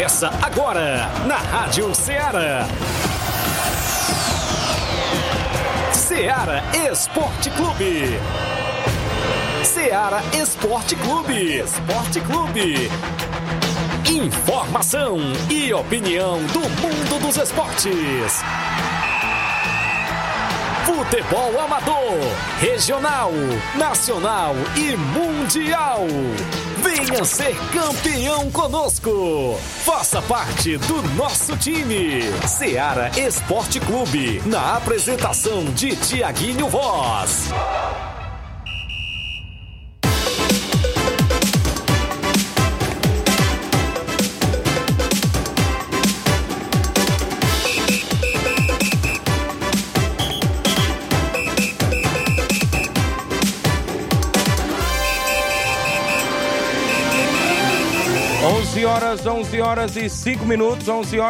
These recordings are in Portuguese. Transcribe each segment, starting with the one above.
Começa agora na Rádio Ceará. Ceará Esporte Clube. Ceará Esporte Clube. Esporte Clube. Informação e opinião do mundo dos esportes. Futebol amador, regional, nacional e mundial. Venha ser campeão conosco. Faça parte do nosso time. Ceará Esporte Clube. Na apresentação de Tiaguinho Voz. Onze horas e 5 minutos.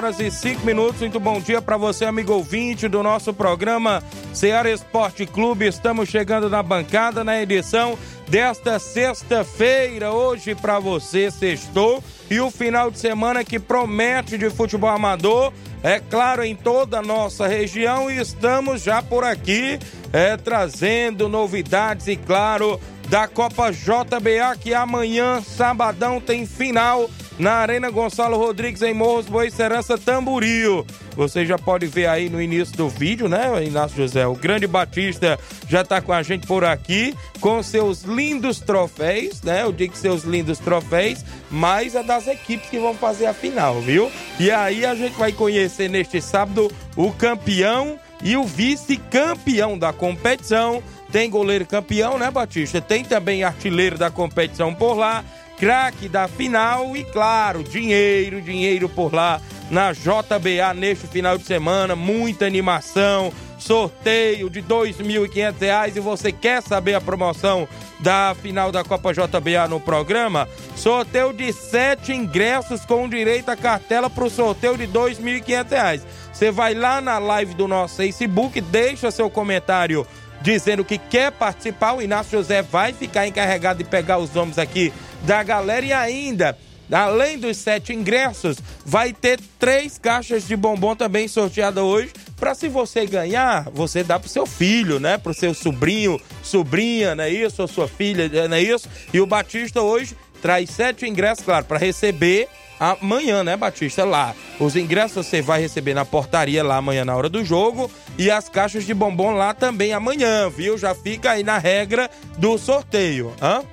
Muito bom dia para você, amigo ouvinte do nosso programa Ceará Esporte Clube. Estamos chegando na bancada na edição desta sexta-feira. Hoje para você, sextou, e o final de semana que promete de futebol amador, é claro, em toda a nossa região. E estamos já por aqui trazendo novidades e, claro, da Copa JBA, que amanhã, sabadão, tem final na Arena Gonçalo Rodrigues, em Morros Boa Serança, Tamboril. Você já pode ver aí no início do vídeo, né, Inácio José? O grande Batista já tá com a gente por aqui, com seus lindos troféus, né? Eu digo seus lindos troféus, mas é das equipes que vão fazer a final, viu? E aí a gente vai conhecer neste sábado o campeão e o vice-campeão da competição. Tem goleiro campeão, né, Batista? Tem também artilheiro da competição por lá, craque da final e, claro, dinheiro por lá na JBA neste final de semana. Muita animação, sorteio de R$ 2.500. E você quer saber a promoção da final da Copa JBA no programa? Sorteio de 7 ingressos com direito à cartela para o sorteio de R$ 2.500. Você vai lá na live do nosso Facebook, deixa seu comentário dizendo que quer participar. O Inácio José vai ficar encarregado de pegar os nomes aqui da galera. E ainda, além dos 7 ingressos, vai ter 3 caixas de bombom também sorteadas hoje, para, se você ganhar, você dá pro seu filho, né? Pro seu sobrinho, sobrinha, não é isso? Ou sua filha, não é isso? E o Batista hoje traz 7 ingressos, claro, para receber amanhã, né, Batista? Lá. Os ingressos você vai receber na portaria lá amanhã na hora do jogo, e as caixas de bombom lá também amanhã, viu? Já fica aí na regra do sorteio.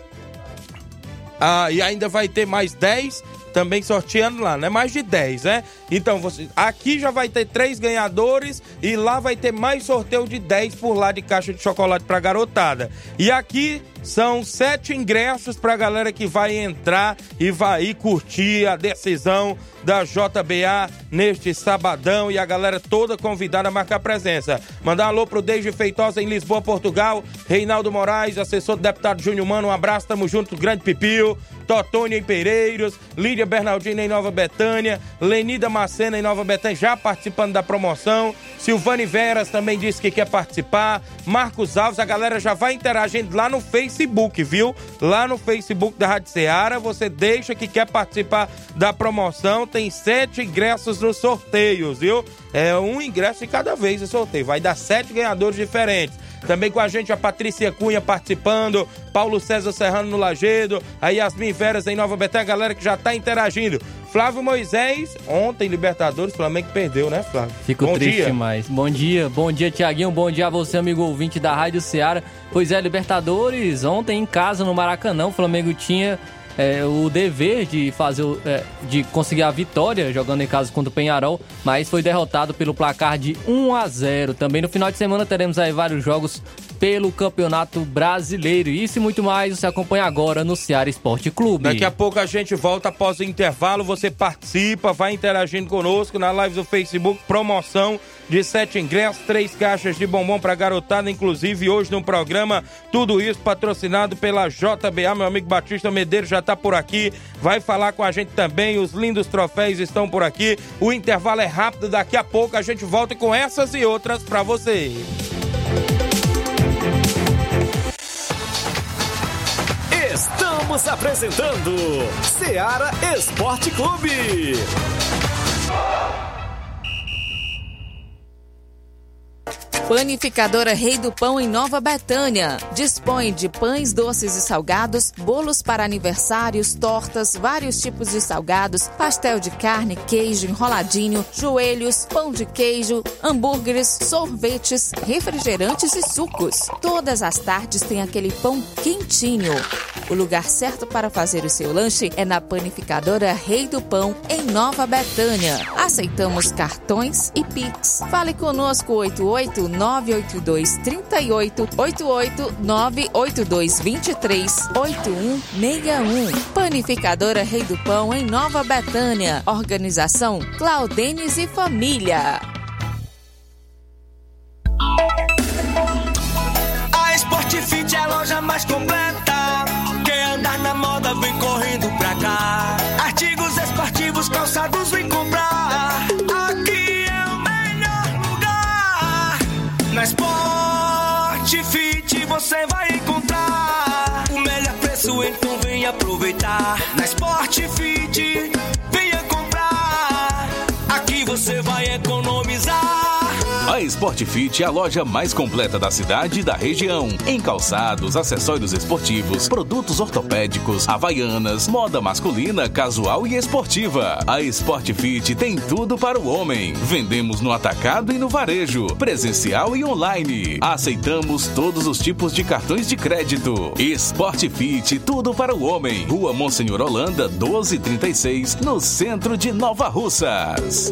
E ainda vai ter mais 10 também sorteando lá, né? Mais de 10, né? Então, aqui já vai ter 3 ganhadores e lá vai ter mais sorteio de 10 por lá de caixa de chocolate pra garotada. E aqui são 7 ingressos pra galera que vai entrar e vai curtir a decisão da JBA neste sabadão, e a galera toda convidada a marcar presença. Mandar um alô pro Deide Feitosa em Lisboa, Portugal, Reinaldo Moraes, assessor do deputado Júnior Mano, um abraço, tamo junto, grande Pipio, Totônia em Pereiros, Lídia Bernardina em Nova Betânia, Lenida Macena em Nova Betânia, já participando da promoção. Silvane Veras também disse que quer participar. Marcos Alves, a galera já vai interagindo lá no Facebook, viu? Lá no Facebook da Rádio Ceará, você deixa que quer participar da promoção. Tem 7 ingressos nos sorteios, viu? É um ingresso de cada vez o sorteio. Vai dar 7 ganhadores diferentes. Também com a gente a Patrícia Cunha participando, Paulo César Serrano no Lagedo, a Yasmin Veras em Nova Betânia, a galera que já tá interagindo. Flávio Moisés, ontem Libertadores, Flamengo perdeu, né, Flávio? Fico triste demais. Bom dia, Tiaguinho, bom dia a você, amigo ouvinte da Rádio Ceará. Pois é, Libertadores, ontem em casa no Maracanã, o Flamengo tinha o dever de de conseguir a vitória jogando em casa contra o Peñarol, mas foi derrotado pelo placar de 1-0. Também no final de semana teremos aí vários jogos pelo Campeonato Brasileiro. Isso e muito mais você acompanha agora no Ceará Esporte Clube. Daqui a pouco a gente volta após o intervalo, você participa, vai interagindo conosco na live do Facebook, promoção de 7 ingressos, 3 caixas de bombom pra garotada, inclusive hoje no programa, tudo isso patrocinado pela JBA. Meu amigo Batista Medeiros já tá por aqui, vai falar com a gente também, os lindos troféus estão por aqui. O intervalo é rápido, daqui a pouco a gente volta com essas e outras pra você. Estamos apresentando Seara Esporte Clube. Panificadora Rei do Pão em Nova Betânia. Dispõe de pães doces e salgados, bolos para aniversários, tortas, vários tipos de salgados, pastel de carne, queijo, enroladinho, joelhos, pão de queijo, hambúrgueres, sorvetes, refrigerantes e sucos. Todas as tardes tem aquele pão quentinho. O lugar certo para fazer o seu lanche é na Panificadora Rei do Pão, em Nova Betânia. Aceitamos cartões e Pix. Fale conosco 88-982-38, 88-982-23-8161. Panificadora Rei do Pão, em Nova Betânia. Organização Claudenes e Família. A Sport Fit é a loja mais completa. Quer andar na moda, vem correndo pra cá. Artigos esportivos, calçados, vem comprar. Aqui é o melhor lugar. Na Sport Fit você vai encontrar o melhor preço, então vem aproveitar. Na Sport Fit, venha comprar. Aqui você vai economizar. A Sport Fit é a loja mais completa da cidade e da região. Em calçados, acessórios esportivos, produtos ortopédicos, havaianas, moda masculina, casual e esportiva. A Sport Fit tem tudo para o homem. Vendemos no atacado e no varejo, presencial e online. Aceitamos todos os tipos de cartões de crédito. Sport Fit, tudo para o homem. Rua Monsenhor Holanda, 1236, no centro de Nova Russas.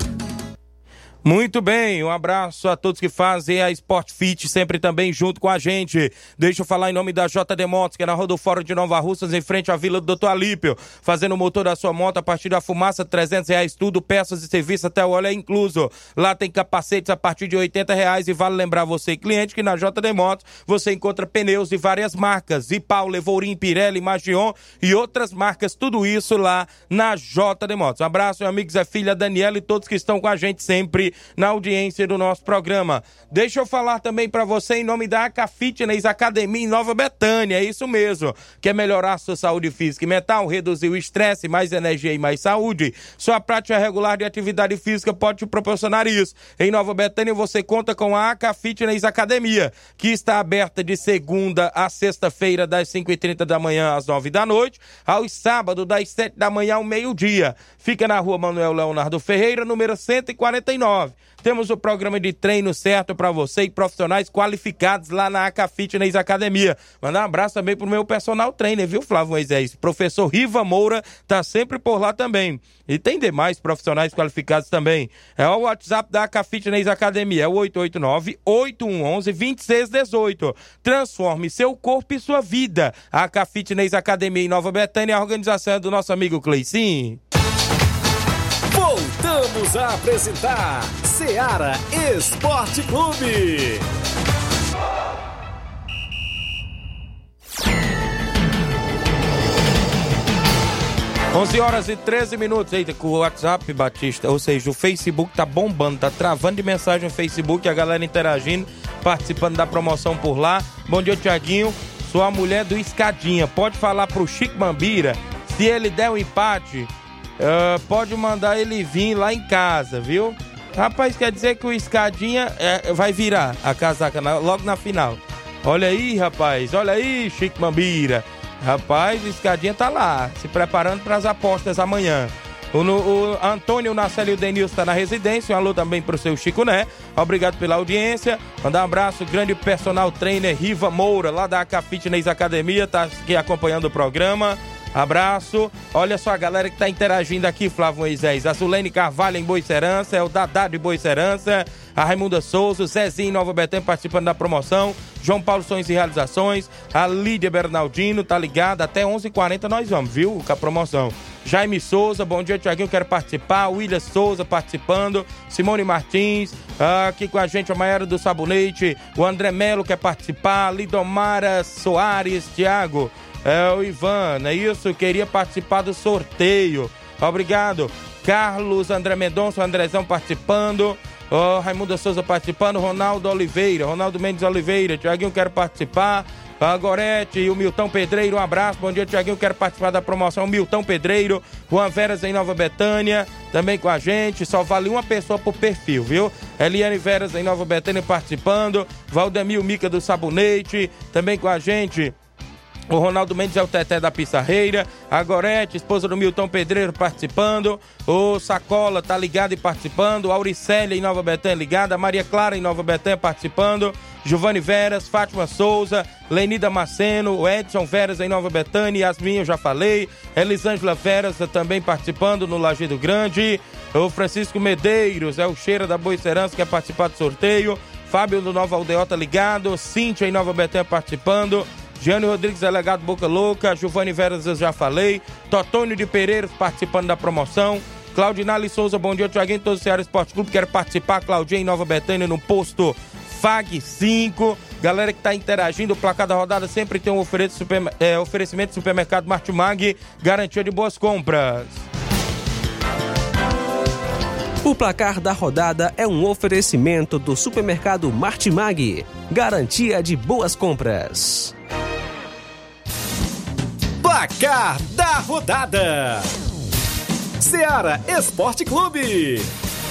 Muito bem, um abraço a todos que fazem a Sport Fit, sempre também junto com a gente. Deixa eu falar em nome da JD Motos, que é na Rua do Fórum de Nova Russas, em frente à Vila do Dr. Alípio. Fazendo o motor da sua moto a partir da fumaça, R$300, tudo, peças e serviço, até o óleo é incluso. Lá tem capacetes a partir de R$80 e vale lembrar você, cliente, que na JD Motos você encontra pneus de várias marcas, Ipau, Levourin, Pirelli, Magion e outras marcas, tudo isso lá na JD Motos. Um abraço, meu amigo Zé Filha, Daniela e todos que estão com a gente sempre na audiência do nosso programa. Deixa eu falar também para você em nome da AK Fitness Academia em Nova Betânia, é isso mesmo. Quer melhorar a sua saúde física e mental, reduzir o estresse, mais energia e mais saúde? Sua prática regular de atividade física pode te proporcionar isso. Em Nova Betânia você conta com a AK Fitness Academia, que está aberta de segunda a sexta-feira das 5h30 da manhã às 9 da noite, aos sábados das 7 da manhã ao meio-dia. Fica na Rua Manuel Leonardo Ferreira, número 149. Temos o programa de treino certo para você e profissionais qualificados lá na AK Fitness Academia. Mandar um abraço também pro meu personal trainer, viu, Flávio Moisés? Professor Riva Moura tá sempre por lá também. E tem demais profissionais qualificados também. É o WhatsApp da AK Fitness Academia, é o 889-8111-2618. Transforme seu corpo e sua vida. A AK Fitness Academia em Nova Betânia, a organização é do nosso amigo Cleicinho. Voltamos a apresentar Seara Esporte Clube. 11h13. Eita, com o WhatsApp, Batista, ou seja, o Facebook tá bombando, tá travando de mensagem no Facebook, a galera interagindo, participando da promoção por lá. Bom dia, Tiaguinho. Sou a mulher do Escadinha. Pode falar pro Chico Mambira, se ele der um empate, pode mandar ele vir lá em casa, viu? Rapaz, quer dizer que o Escadinha vai virar a casaca logo na final. Olha aí, rapaz, olha aí, Chico Mambira. Rapaz, o Escadinha tá lá, se preparando para as apostas amanhã. O Antônio, o Narcélio e o Denilson tá na residência. Um alô também pro seu Chico Né. Obrigado pela audiência. Mandar um abraço, grande personal trainer Riva Moura, lá da AK Fitness Academia, tá aqui acompanhando o programa. Abraço. Olha só a galera que tá interagindo aqui, Flávio Moisés. A Zulene Carvalho em Boicerança, é o Dadá de Boicerança, a Raimunda Souza, o Zezinho em Nova Betânia participando da promoção, João Paulo Sonhos e Realizações, a Lídia Bernardino, tá ligada, até 11h40 nós vamos, viu, com a promoção. Jaime Souza, bom dia, Tiaguinho, quero participar. William Souza participando, Simone Martins, aqui com a gente, a Maiara do Sabonete, o André Melo quer participar, Lidomara Soares, Tiago, o Ivan, é isso? Queria participar do sorteio. Obrigado. Carlos André Mendonça, o Andrezão participando. Raimundo Souza participando. Ronaldo Mendes Oliveira. Tiaguinho, quero participar. a Gorete e o Milton Pedreiro, um abraço, bom dia Tiaguinho, quero participar da promoção Milton Pedreiro, Juan Veras em Nova Betânia, também com a gente, só vale uma pessoa por perfil, viu? Eliane Veras em Nova Betânia participando, Valdemir Mica do Sabonete, também com a gente, o Ronaldo Mendes é o Teté da Pissarreira, a Gorete, esposa do Milton Pedreiro, participando, o Sacola tá ligado e participando, a Auricélia em Nova Betânia ligada, a Maria Clara em Nova Betânia participando, Giovanni Veras, Fátima Souza, Lenida Maceno, o Edson Veras em Nova Betânia, Yasmin eu já falei, Elisângela Veras também participando no Lajeado Grande, o Francisco Medeiros, é o Cheira da Boicerança, que quer participar do sorteio, Fábio do Nova Aldeota ligado, Cíntia em Nova Betânia participando, Giane Rodrigues, delegado Boca Louca, Giovanni Veras eu já falei, Totônio de Pereiros participando da promoção, Claudinale Souza, bom dia Tiaguinho, todo o Ceará Esporte Clube, quero participar, Claudinha em Nova Betânia no posto FAG 5, galera que está interagindo, o placar da rodada sempre tem um oferecimento do supermercado Martimag, garantia de boas compras. O placar da rodada é um oferecimento do supermercado Martimag, garantia de boas compras. Placar da rodada: Ceará Esporte Clube.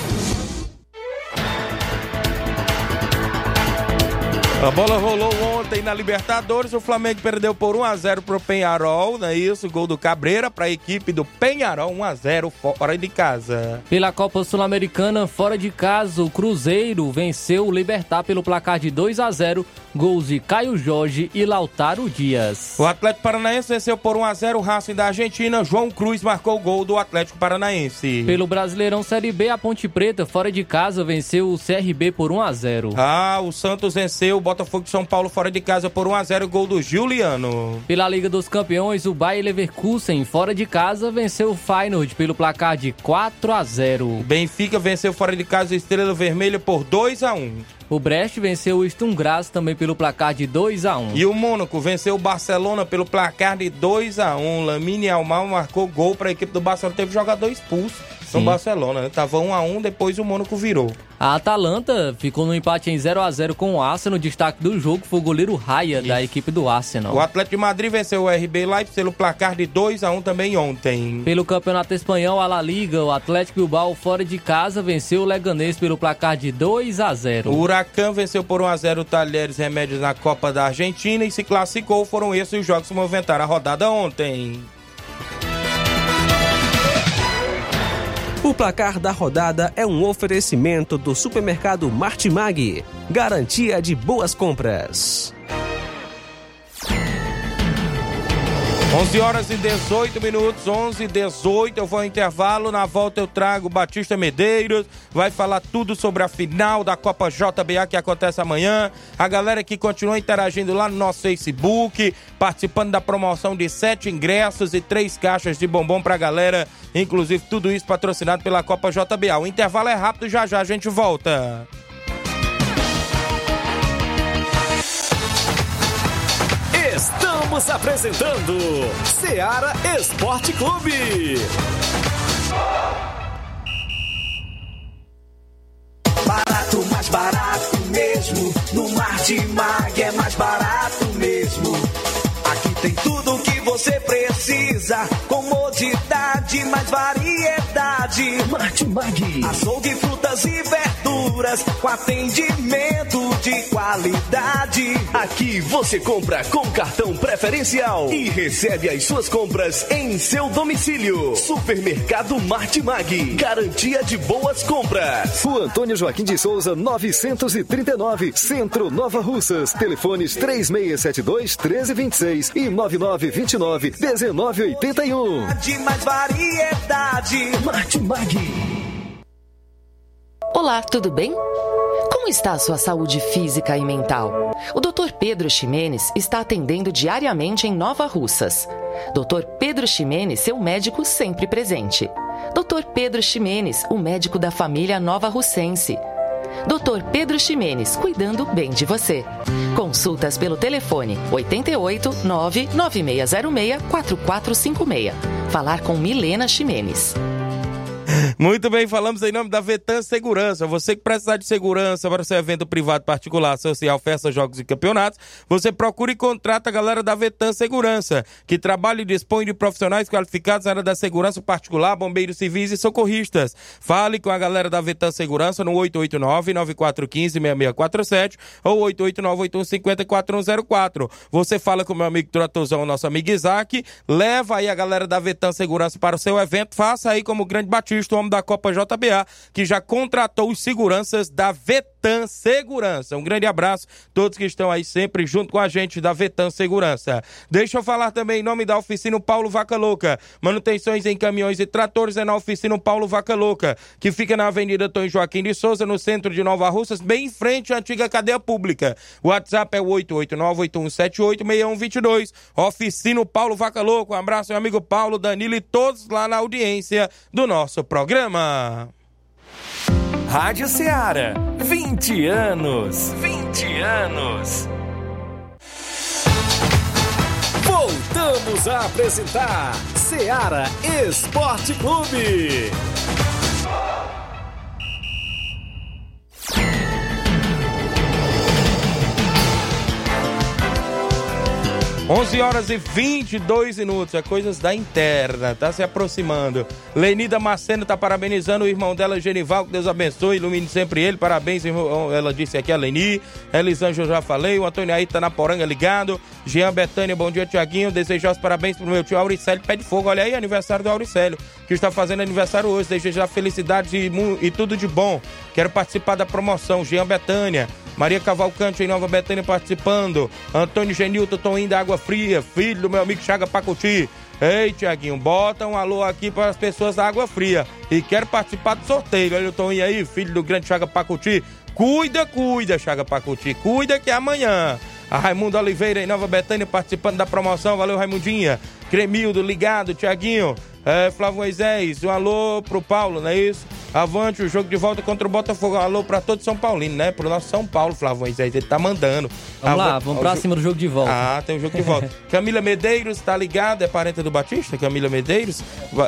A bola rolou ontem na Libertadores, o Flamengo perdeu por 1-0 pro Peñarol, não é isso? Gol do Cabreira para a equipe do Peñarol, 1-0 fora de casa. Pela Copa Sul-Americana, fora de casa, o Cruzeiro venceu o Libertad pelo placar de 2-0, gols de Caio Jorge e Lautaro Dias. O Atlético Paranaense venceu por 1-0 o Racing da Argentina, João Cruz marcou o gol do Atlético Paranaense. Pelo Brasileirão Série B, a Ponte Preta, fora de casa, venceu o CRB por 1-0. O Santos venceu o Botafogo de São Paulo fora de casa por 1-0, gol do Juliano. Pela Liga dos Campeões, o Bayer Leverkusen, fora de casa, venceu o Feyenoord pelo placar de 4-0. Benfica venceu fora de casa o Estrela Vermelha por 2-1. O Brest venceu o Sturm Graz também pelo placar de 2-1. E o Mônaco venceu o Barcelona pelo placar de 2-1. Lamine Yamal marcou gol para a equipe do Barcelona. Teve jogador expulso no Barcelona, né? Tava 1-1, depois o Mônaco virou. A Atalanta ficou no empate em 0-0 com o Arsenal. O destaque do jogo foi o goleiro Raya, da equipe do Arsenal. O Atlético de Madrid venceu o RB Leipzig pelo placar de 2-1 também ontem. Pelo Campeonato Espanhol, a La Liga, o Atlético Bilbao fora de casa venceu o Leganés pelo placar de 2-0. O Huracan venceu por 1-0 o Talheres Remédios na Copa da Argentina e se classificou. Foram esses os jogos que movimentaram a rodada ontem. O placar da rodada é um oferecimento do supermercado Martimag, garantia de boas compras. 11h18, 11h18, eu vou ao intervalo, na volta eu trago Batista Medeiros, vai falar tudo sobre a final da Copa JBA que acontece amanhã, a galera que continua interagindo lá no nosso Facebook, participando da promoção de 7 ingressos e 3 caixas de bombom pra galera, inclusive tudo isso patrocinado pela Copa JBA. O intervalo é rápido, já já a gente volta. Estamos apresentando Ceará Esporte Clube. Barato, mais barato mesmo. No Martimag é mais barato mesmo. Aqui tem tudo o que você precisa. Comodidade, mais variedade. Martimag. Açougue, frutas e verduras com atendimento de qualidade. Aqui você compra com cartão preferencial e recebe as suas compras em seu domicílio. Supermercado Martimag, garantia de boas compras. Rua Antônio Joaquim de Souza, 939, Centro, Nova Russas. Telefones 3672-1326 e 9929-1981. De mais variedade. Martimag. Olá, tudo bem? Como está a sua saúde física e mental? O Dr. Pedro Ximenes está atendendo diariamente em Nova Russas. Dr. Pedro Ximenes, seu médico sempre presente. Dr. Pedro Ximenes, o médico da família Nova Russense. Dr. Pedro Ximenes, cuidando bem de você. Consultas pelo telefone 88 99606 4456. Falar com Milena Ximenes. Muito bem, falamos em nome da Vetan Segurança. Você que precisar de segurança para seu evento privado, particular, social, festas, jogos e campeonatos, você procura e contrata a galera da Vetan Segurança, que trabalha e dispõe de profissionais qualificados na área da segurança particular, bombeiros civis e socorristas. Fale com a galera da Vetan Segurança no 889-9415-6647 ou 889-8150-4104. Você fala com o meu amigo Tratozão, nosso amigo Isaac, leva aí a galera da Vetan Segurança para o seu evento, faça aí como o Grande Batista, o homem da Copa JBA, que já contratou os seguranças da Vetan Segurança. Um grande abraço a todos que estão aí sempre junto com a gente da Vetan Segurança. Deixa eu falar também em nome da Oficina Paulo Vaca Louca. Manutenções em caminhões e tratores é na Oficina Paulo Vaca Louca, que fica na Avenida Tom Joaquim de Souza, no centro de Nova Russas, bem em frente à antiga cadeia pública. O WhatsApp é o 889-8178-6122. Oficina Paulo Vaca Louca. Um abraço, meu amigo Paulo, Danilo e todos lá na audiência do nosso programa. Rádio Ceará, 20 anos. 20 anos. Voltamos a apresentar Ceará Esporte Clube. 11h22, é coisas da interna, tá se aproximando. Lenida Macena tá parabenizando o irmão dela, Genival, que Deus abençoe, ilumine sempre ele, parabéns, irmão, ela disse aqui, a Leni. Elisângela, eu já falei, o Antônio aí tá na Poranga ligado. Jean Betânia, bom dia, Tiaguinho, desejar os parabéns pro meu tio Auricélio, pé de fogo, olha aí, aniversário do Auricélio, que está fazendo aniversário hoje, desejar felicidades e tudo de bom. Quero participar da promoção, Jean Betânia. Maria Cavalcante em Nova Betânia participando. Antônio Genilton, Toninho da Água Fria, filho do meu amigo Chaga Pacuti. Ei, Tiaguinho, bota um alô aqui para as pessoas da Água Fria. E quero participar do sorteio. Olha o Toninho aí, filho do grande Chaga Pacuti. Cuida, Chaga Pacuti. Cuida que é amanhã. A Raimundo Oliveira em Nova Betânia participando da promoção. Valeu, Raimundinha. Cremildo ligado, Tiaguinho. Flávio Moisés, um alô pro Paulo, não é isso? Avante, o jogo de volta contra o Botafogo. Um alô pra todo São Paulino, né? Pro nosso São Paulo, Flávio Moisés, ele tá mandando. Vamos lá, vamos pra cima do jogo de volta. Ah, tem o jogo de volta. Camila Medeiros, tá ligado? É parente do Batista? Camila Medeiros?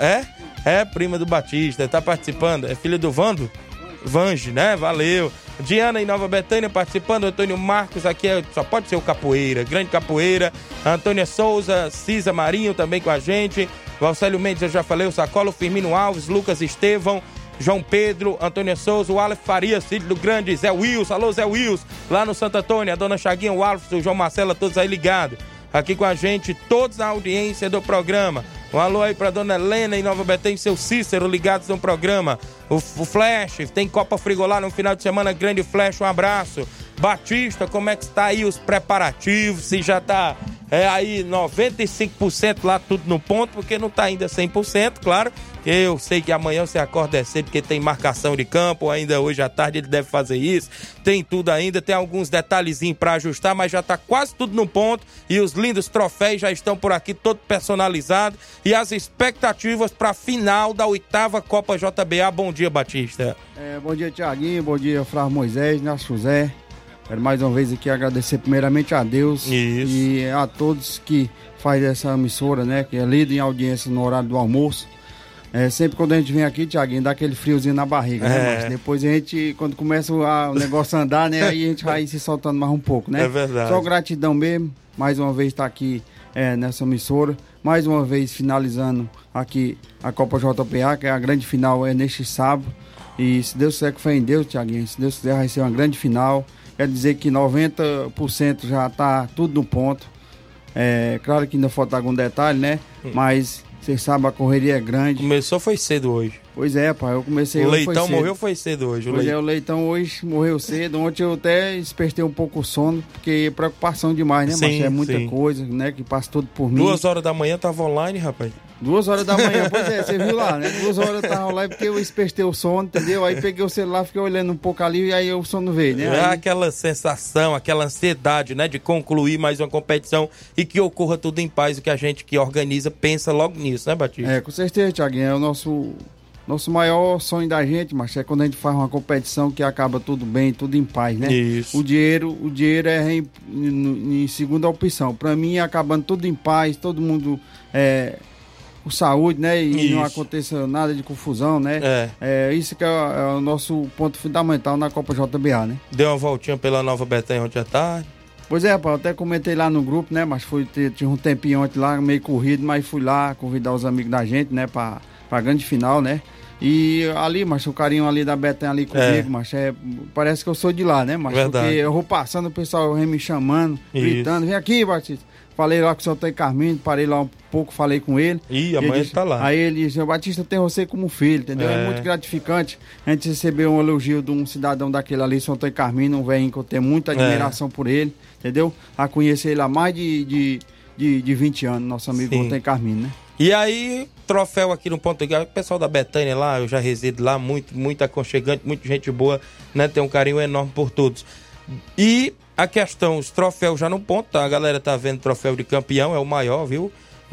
É prima do Batista, tá participando. É filha do Vange, né? Valeu. Diana em Nova Betânia participando. Antônio Marcos aqui só pode ser o Capoeira, grande Capoeira. Antônia Souza, Cisa Marinho também com a gente. Valcélio Mendes, eu já falei, o Sacolo, Firmino Alves, Lucas Estevão, João Pedro, Antônia Souza, o Aleph Farias, filho do grande Zé Wilson. Alô, Zé Wilson, lá no Santo Antônio, a dona Chaguinha, o Alves, o João Marcelo, todos aí ligados. Aqui com a gente, todos na audiência do programa. Um alô aí pra dona Helena em Nova Betânia e seu Cícero ligados no programa. O Flash, tem Copa Frigolá no final de semana, grande Flash, um abraço. Batista, como é que está aí os preparativos? Se já tá aí 95% lá tudo no ponto, porque não tá ainda 100%, claro. Eu sei que amanhã você acorda cedo porque tem marcação de campo, ainda hoje à tarde ele deve fazer isso. Tem tudo ainda, tem alguns detalhezinhos para ajustar, mas já tá quase tudo no ponto e os lindos troféus já estão por aqui, todo personalizado. E as expectativas para a final da 8ª Copa JBA. Bom dia, Batista. Bom dia, Tiaguinho, bom dia, Flávio Moisés, Nelson José. Quero mais uma vez aqui agradecer primeiramente a Deus e a todos que fazem essa emissora, né? Que é líder em audiência no horário do almoço. Sempre quando a gente vem aqui, Tiaguinho, dá aquele friozinho na barriga, né? Mas depois a gente, quando começa o negócio a andar, né? Aí a gente vai se soltando mais um pouco, né? É verdade. Só gratidão mesmo, mais uma vez estar aqui nessa emissora. Mais uma vez finalizando aqui a Copa JPA, que é a grande final neste sábado. E se Deus quiser que foi em Deus, Tiaguinho, se Deus quiser vai ser uma grande final. Quer dizer que 90% já está tudo no ponto. Claro que ainda falta algum detalhe, né? Mas vocês sabem, a correria é grande. Começou foi cedo hoje. Pois é, pai, eu comecei hoje. O Leitão morreu foi cedo hoje. O Leitão hoje morreu cedo. Ontem eu até despertei um pouco o sono, porque é preocupação demais, né? Mas é muita coisa, né? Que passa tudo por mim. 2 horas da manhã tava online, rapaz. 2 horas da manhã, pois é, você viu lá, né? 2 horas eu tava online porque eu despertei o sono, entendeu? Aí peguei o celular, fiquei olhando um pouco ali e aí o sono veio, né? É aquela sensação, aquela ansiedade, né? De concluir mais uma competição e que ocorra tudo em paz. O que a gente que organiza pensa logo nisso, né, Batista? Com certeza, Thiaguinho. É o nosso maior sonho da gente, mas é quando a gente faz uma competição que acaba tudo bem, tudo em paz, né? Isso. O dinheiro é em segunda opção. Pra mim, acabando tudo em paz, todo mundo com saúde, né? E Isso. não aconteça nada de confusão, né? Isso que é o nosso ponto fundamental na Copa JBA, né? Deu uma voltinha pela Nova Betânia ontem à tarde. Pois é, eu até comentei lá no grupo, né? Mas tinha um tempinho ontem lá, meio corrido, mas fui lá convidar os amigos da gente, né? Pra grande final, né? E ali, mas o carinho ali da Betânia ali comigo, mas parece que eu sou de lá, né? Mas porque eu vou passando, o pessoal vem me chamando, gritando, vem aqui, Batista. Falei lá com o seu Antônio Carminho, parei lá um pouco, falei com ele. Amanhã ele tá lá. Aí ele disse, Batista, tem você como filho, entendeu? É muito gratificante a gente receber um elogio de um cidadão daquele ali, seu Antônio Carminho, um velhinho que eu tenho muita admiração por ele, entendeu? A conhecer ele há mais de 20 anos, nosso amigo Antônio Carminho, né? E aí, troféu aqui no Ponto Igual, o pessoal da Betânia lá, eu já resido lá, muito aconchegante, muita gente boa, né? Tem um carinho enorme por todos. E a questão, os troféus já no ponto, tá? A galera tá vendo troféu de campeão, é o maior, viu?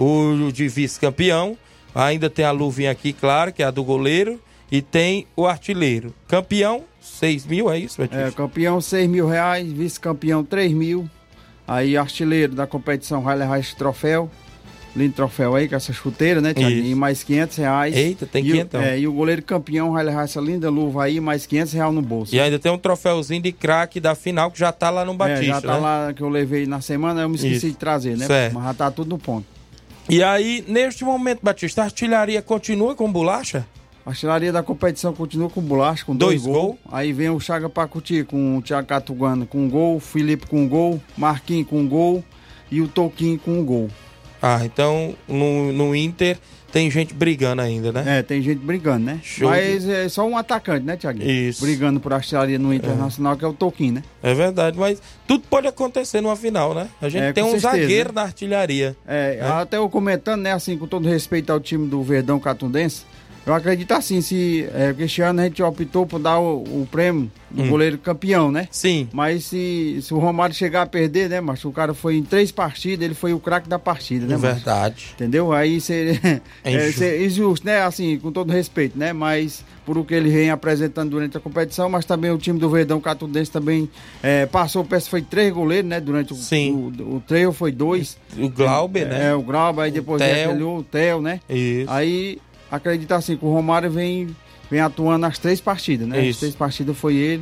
O de vice-campeão, ainda tem a luvinha aqui, claro, que é a do goleiro, e tem o artilheiro. Campeão, 6 mil, é isso, Batista? Campeão, 6 mil reais, vice-campeão, 3 mil. Aí, artilheiro da competição vai levar esse troféu. Lindo troféu aí, com essa chuteira, né, Thiago? E mais 500 reais. Eita, tem 500. E o goleiro campeão vai levar essa linda luva aí, mais 500 reais no bolso. E ainda tem um troféuzinho de craque da final, que já tá lá no Batista, já tá, né? Lá, que eu levei na semana, eu me esqueci de trazer, né? Certo. Mas já tá tudo no ponto. E aí, neste momento, Batista, a artilharia continua com bolacha? A artilharia da competição continua com bolacha, com 2 gols. Aí vem o Chaga Pacuti com o Thiago Catugano com 1 gol, o Felipe com 1 gol, Marquinhos com 1 gol e o Toquinho com 1 gol. Então no Inter tem gente brigando ainda, né? Tem gente brigando, né? Show. Mas é só um atacante, né, Thiago? Isso. Brigando por artilharia no Internacional, que é o Toquinho, né? É verdade, mas tudo pode acontecer numa final, né? A gente tem um zagueiro na artilharia. Até eu comentando, né, assim, com todo respeito ao time do Verdão Catundense, eu acredito assim, se este ano a gente optou por dar o prêmio do goleiro campeão, né? Sim. Mas se o Romário chegar a perder, né, mas o cara foi em 3 partidas, ele foi o craque da partida, né? É verdade. Entendeu? Aí seria injusto, né? Assim, com todo respeito, né? Mas por o que ele vem apresentando durante a competição, mas também o time do Verdão Catundense também passou, parece que foi 3 goleiros, né? Durante o treino foi 2. O Glauber, né? O Glauber, aí depois o Theo, né? Isso. Aí acredito assim que o Romário vem atuando nas 3 partidas, né? As 3 partidas foi ele,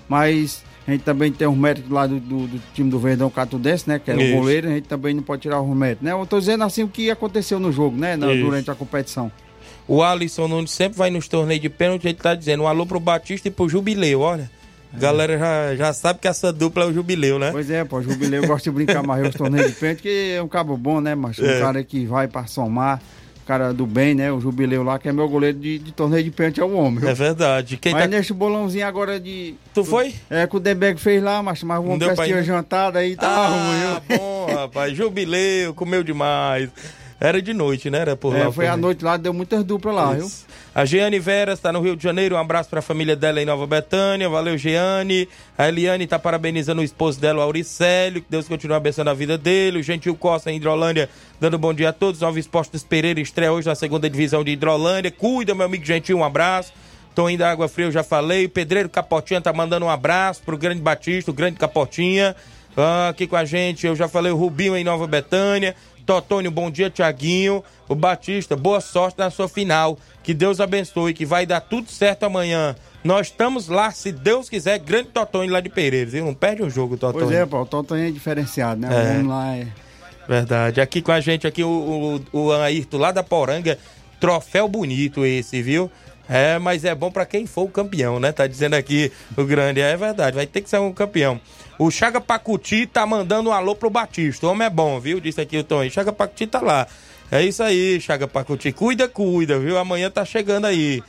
mas a gente também tem os méritos lá do time do Verdão Catundense, né? Que é o goleiro, a gente também não pode tirar os méritos, né? Eu tô dizendo assim o que aconteceu no jogo, né? Durante a competição. O Alisson Nunes sempre vai nos torneios de pênalti, ele tá dizendo um alô pro Batista e pro Jubileu, olha. A galera já sabe que essa dupla é o Jubileu, né? Pois é, o Jubileu gosta de brincar mais os torneios de pênalti, que é um cabo bom, né, mas um cara que vai pra somar. Cara do bem, né? O Jubileu lá, que é meu goleiro de torneio de pênalti, é o homem. É verdade. Mas nesse bolãozinho agora de... Tu foi? Que o Debeg fez lá, mas o homem parece que tinha jantado aí, tava ruim. Bom, rapaz. Jubileu, comeu demais. Era de noite, né? Era por lá. Foi à noite lá, deu muitas duplas lá, viu? A Jeane Vera está no Rio de Janeiro, um abraço para a família dela em Nova Betânia, valeu Jeane. A Eliane está parabenizando o esposo dela, o Auricélio, que Deus continue abençoando a vida dele. O Gentil Costa em Hidrolândia, dando bom dia a todos. Nova Esporte dos Pereira estreia hoje na 2ª divisão de Hidrolândia. Cuida, meu amigo Gentil, um abraço. Toninho da Água Fria, eu já falei. Pedreiro Capotinha tá mandando um abraço pro grande Batista, o grande Capotinha. Aqui com a gente, eu já falei, o Rubinho em Nova Betânia. Totônio, bom dia, Tiaguinho. O Batista, boa sorte na sua final. Que Deus abençoe, que vai dar tudo certo amanhã. Nós estamos lá, se Deus quiser, grande Totônio lá de Pereiros, viu? Não perde um jogo, Totônio. Pois é, pô, o Totônio é diferenciado, né? Vamos lá, Verdade. Aqui com a gente, aqui o Ayrton lá da Poranga. Troféu bonito esse, viu? Mas é bom pra quem for o campeão, né? Tá dizendo aqui o grande. É verdade, vai ter que ser um campeão. O Chaga Pacuti tá mandando um alô pro Batista. O homem é bom, viu? Disse aqui o Toninho. Chaga Pacuti tá lá. É isso aí, Chaga Pacuti. Cuida, viu? Amanhã tá chegando aí.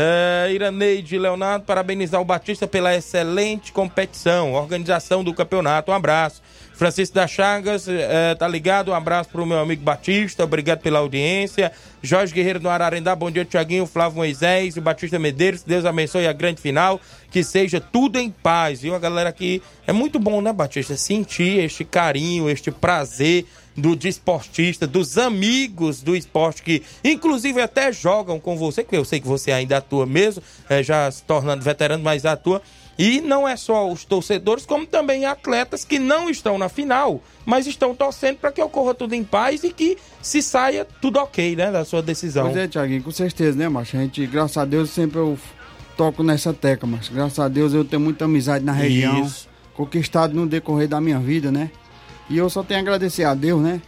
Iraneide Leonardo, parabenizar o Batista pela excelente competição, organização do campeonato. Um abraço. Francisco das Chagas, tá ligado? Um abraço pro meu amigo Batista, obrigado pela audiência. Jorge Guerreiro do Ararendá, bom dia, Tiaguinho, Flávio Moisés, o Batista Medeiros, Deus abençoe a grande final, que seja tudo em paz, viu? A galera aqui, é muito bom, né, Batista? Sentir este carinho, este prazer do desportista, dos amigos do esporte que, inclusive, até jogam com você, que eu sei que você ainda atua mesmo, já se tornando veterano, mas atua. E não é só os torcedores, como também atletas que não estão na final, mas estão torcendo para que ocorra tudo em paz e que se saia tudo ok, né, da sua decisão. Pois é, Thiaguinho, com certeza, né, macho? A gente, graças a Deus, sempre eu toco nessa tecla, macho. Graças a Deus eu tenho muita amizade na região, conquistado no decorrer da minha vida, né? E eu só tenho a agradecer a Deus, né?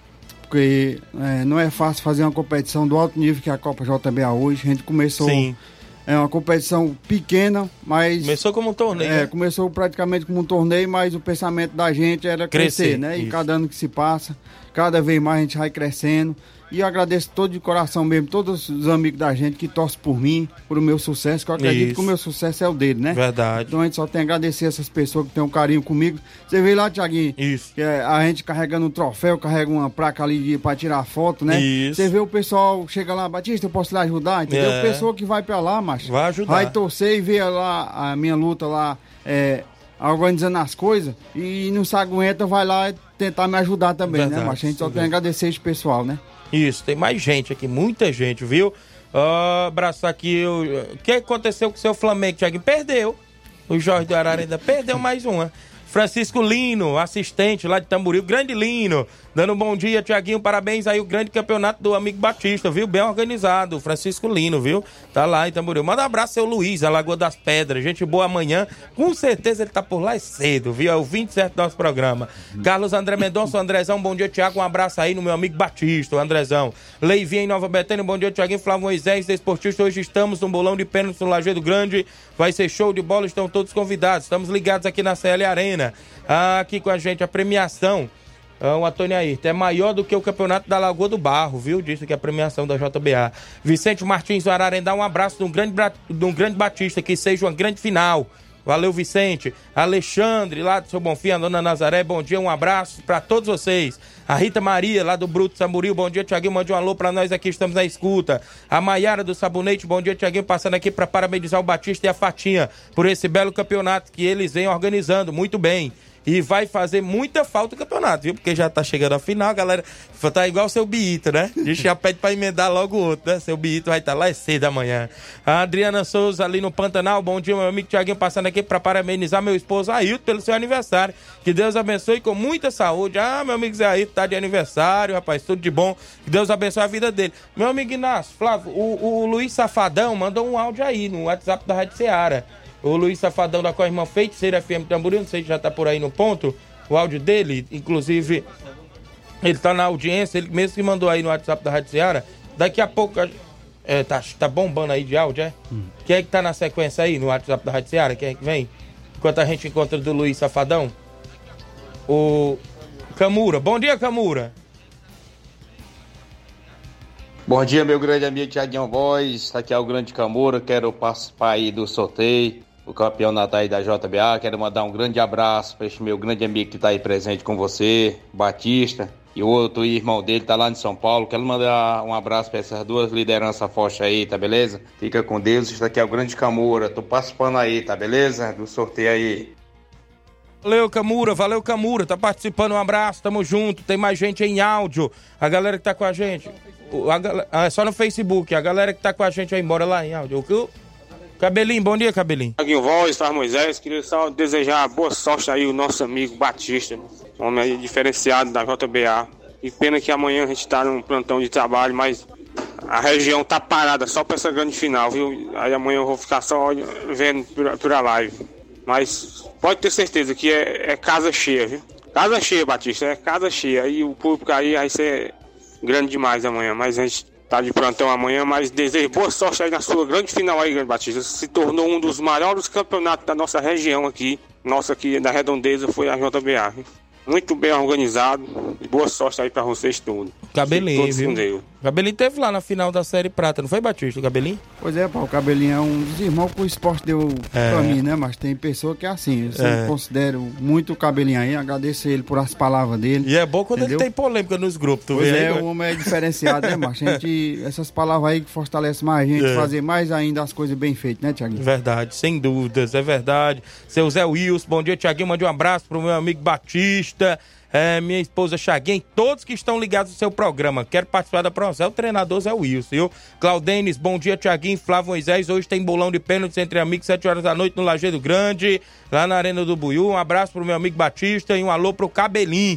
Porque não é fácil fazer uma competição do alto nível que é a Copa JBA hoje. A gente começou... Sim. É uma competição pequena, mas... Começou como um torneio, né? Começou praticamente como um torneio, mas o pensamento da gente era crescer, né? E cada ano que se passa, cada vez mais a gente vai crescendo. E eu agradeço todo de coração mesmo, todos os amigos da gente que torcem por mim, por o meu sucesso, que eu acredito que o meu sucesso é o dele, né? Verdade. Então a gente só tem a agradecer essas pessoas que têm um carinho comigo. Você vê lá, Thiaguinho, isso. Que a gente carregando um troféu, carrega uma placa ali pra tirar foto, né? Isso. Você vê o pessoal, chega lá, Batista, eu posso lhe ajudar, entendeu? O pessoal que vai pra lá, macho, vai ajudar. Vai torcer e ver lá a minha luta lá, organizando as coisas, e não se aguenta, vai lá tentar me ajudar também, verdade, né? Mas a gente só tem a agradecer esse pessoal, né? Isso, tem mais gente aqui, muita gente, viu? Abraçar aqui. O que aconteceu com o seu Flamengo, Thiago? Perdeu. O Jorge do Ararendá perdeu mais uma. Francisco Lino, assistente lá de Tamboril, grande Lino, dando um bom dia, Tiaguinho, parabéns aí, o grande campeonato do amigo Batista, viu? Bem organizado, Francisco Lino, viu? Tá lá em Tamboril. Manda um abraço, seu Luiz, a Lagoa das Pedras, gente boa amanhã, com certeza ele tá por lá cedo, viu? É o 27 do nosso programa. Carlos André Mendonça, o Andrezão, bom dia, Tiago, um abraço aí no meu amigo Batista, o Andrezão. Leivinha em Nova Betânia, bom dia, Tiaguinho, Flávio Moisés, desportista, hoje estamos no bolão de pênalti no Lajeado Grande, vai ser show de bola, estão todos convidados, estamos ligados aqui na CL Arena. Aqui com a gente a premiação, o Antônio Ayrton, é maior do que o campeonato da Lagoa do Barro, viu? Disse que a premiação da JBA. Vicente Martins do Ararendá, um abraço de um grande Batista, que seja uma grande final. Valeu, Vicente. Alexandre, lá do Seu Bonfim, a Dona Nazaré, bom dia, um abraço para todos vocês. A Rita Maria, lá do Bruto Samburil, bom dia, Tiaguinho, mande um alô para nós aqui, estamos na escuta. A Maiara do Sabonete, bom dia, Tiaguinho, passando aqui para parabenizar o Batista e a Fatinha por esse belo campeonato que eles vêm organizando, muito bem. E vai fazer muita falta o campeonato, viu? Porque já tá chegando a final, a galera tá igual o seu Biito, né? A gente já pede pra emendar logo o outro, né? Seu Biito vai estar lá às 6 da manhã. A Adriana Souza ali no Pantanal, bom dia, meu amigo Tiaguinho, passando aqui pra parabenizar meu esposo Ailton pelo seu aniversário. Que Deus abençoe com muita saúde. Ah, meu amigo Zé Ailton tá de aniversário, rapaz, tudo de bom. Que Deus abençoe a vida dele. Meu amigo Inácio, Flávio, o Luiz Safadão mandou um áudio aí no WhatsApp da Rádio Ceará. O Luiz Safadão da Corrimão Feiticeira FM Tamboril, não sei se já tá por aí no ponto, o áudio dele, inclusive, ele tá na audiência, ele mesmo que mandou aí no WhatsApp da Rádio Ceará, daqui a pouco, tá bombando aí de áudio, é? Quem é que tá na sequência aí no WhatsApp da Rádio Ceará, quem é que vem? Enquanto a gente encontra do Luiz Safadão, o Camura, bom dia, Camura. Bom dia, meu grande amigo Thiaguinho Voz, aqui é o grande Camura, quero participar aí do sorteio, o campeonato aí da JBA, quero mandar um grande abraço para este meu grande amigo que tá aí presente com você, Batista, e o outro irmão dele tá lá em São Paulo, quero mandar um abraço para essas duas lideranças fortes aí, tá beleza? Fica com Deus, isso aqui é o grande Camura, tô participando aí, tá beleza? Do sorteio aí. Valeu Camura, tá participando, um abraço, tamo junto, tem mais gente em áudio, a galera que tá com a gente, só no Facebook, a galera que tá com a gente aí, bora lá em áudio. Cabelinho, bom dia, Cabelinho. Tiaguinho Voz, Flávio Moisés, queria só desejar boa sorte aí o nosso amigo Batista, um homem aí diferenciado da JBA, e pena que amanhã a gente tá num plantão de trabalho, mas a região tá parada só pra essa grande final, viu? Aí amanhã eu vou ficar só vendo por a live. Mas pode ter certeza que é casa cheia, viu? Casa cheia, Batista, é casa cheia. Aí o público aí vai ser grande demais amanhã. Mas a gente tá de plantão amanhã, mas desejo boa sorte aí na sua grande final aí, grande Batista. Se tornou um dos maiores campeonatos da nossa região aqui. Nossa aqui da Redondeza foi a JBA, viu? Muito bem organizado. E boa sorte aí pra vocês todos. Cabelinho, viu? Cabelinho teve lá na final da Série Prata, não foi, Batista, o Cabelinho? Pois é, o Cabelinho é um dos irmãos que o esporte deu pra mim, né? Mas tem pessoa que é assim, eu sempre considero muito o Cabelinho aí, agradeço ele por as palavras dele. E é bom quando ele tem polêmica nos grupos, tu vê? Pois é, o homem é diferenciado, né, macho? Essas palavras aí que fortalecem mais a gente, fazer mais ainda as coisas bem feitas, né, Tiaguinho? Verdade, sem dúvidas, é verdade. Seu Zé Wilson, bom dia, Tiaguinho, mande um abraço pro meu amigo Batista. minha esposa Chaguinha e todos que estão ligados no seu programa. Quero participar da promoção. O treinador Zé Wilson, viu? Claudenes, bom dia, Tiaguinho, Flávio Moisés. Hoje tem bolão de pênaltis entre amigos, 7 horas da noite no Lajeado Grande, lá na Arena do Buiú. Um abraço pro meu amigo Batista e um alô pro Cabelinho.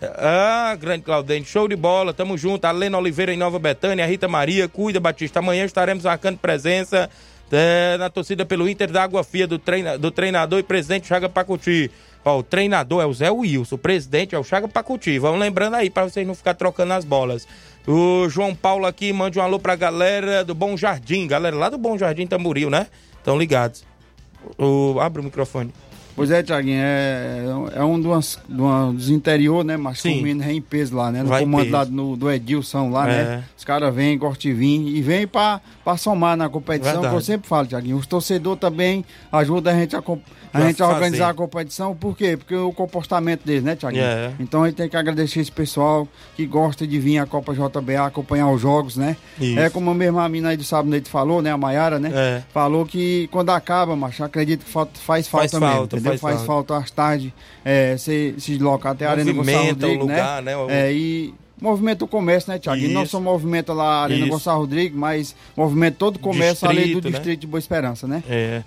Grande Claudente, show de bola, tamo junto. A Lena Oliveira em Nova Betânia, a Rita Maria, cuida, Batista. Amanhã estaremos marcando presença na torcida pelo Inter da Água Fria do treinador e presidente Chaga Pacuti. O treinador é o Zé Wilson, o presidente é o Chaga Pacuti. Vamos lembrando aí pra vocês não ficar trocando as bolas. O João Paulo aqui mande um alô pra galera do Bom Jardim, galera lá do Bom Jardim Tamboril, né? Estão ligados. Abre o microfone. Pois é, Tiaguinho, é um dos interior, né? Mas comendo em peso lá, né? No comando lá do Edilson lá, né? Os caras vêm, gostam de vir e vêm pra somar na competição, que eu sempre falo, Tiaguinho. Os torcedores também ajudam a gente a organizar a competição. Por quê? Porque o comportamento deles, né, Tiaguinho? Então a gente tem que agradecer esse pessoal que gosta de vir à Copa JBA acompanhar os jogos, né? Isso. Como a mesma mina aí do Sabonete falou, né? A Maiara, né? Falou que quando acaba, macho, acredito que faz falta mesmo, entendeu? Faz falta às tardes se deslocar até a Arena Gonçalo Rodrigues, lugar, né? E movimento o comércio, né, Thiago? E não só movimento lá a Arena Gonçalo Rodrigues, mas movimento todo o comércio ali do distrito de Boa Esperança, né?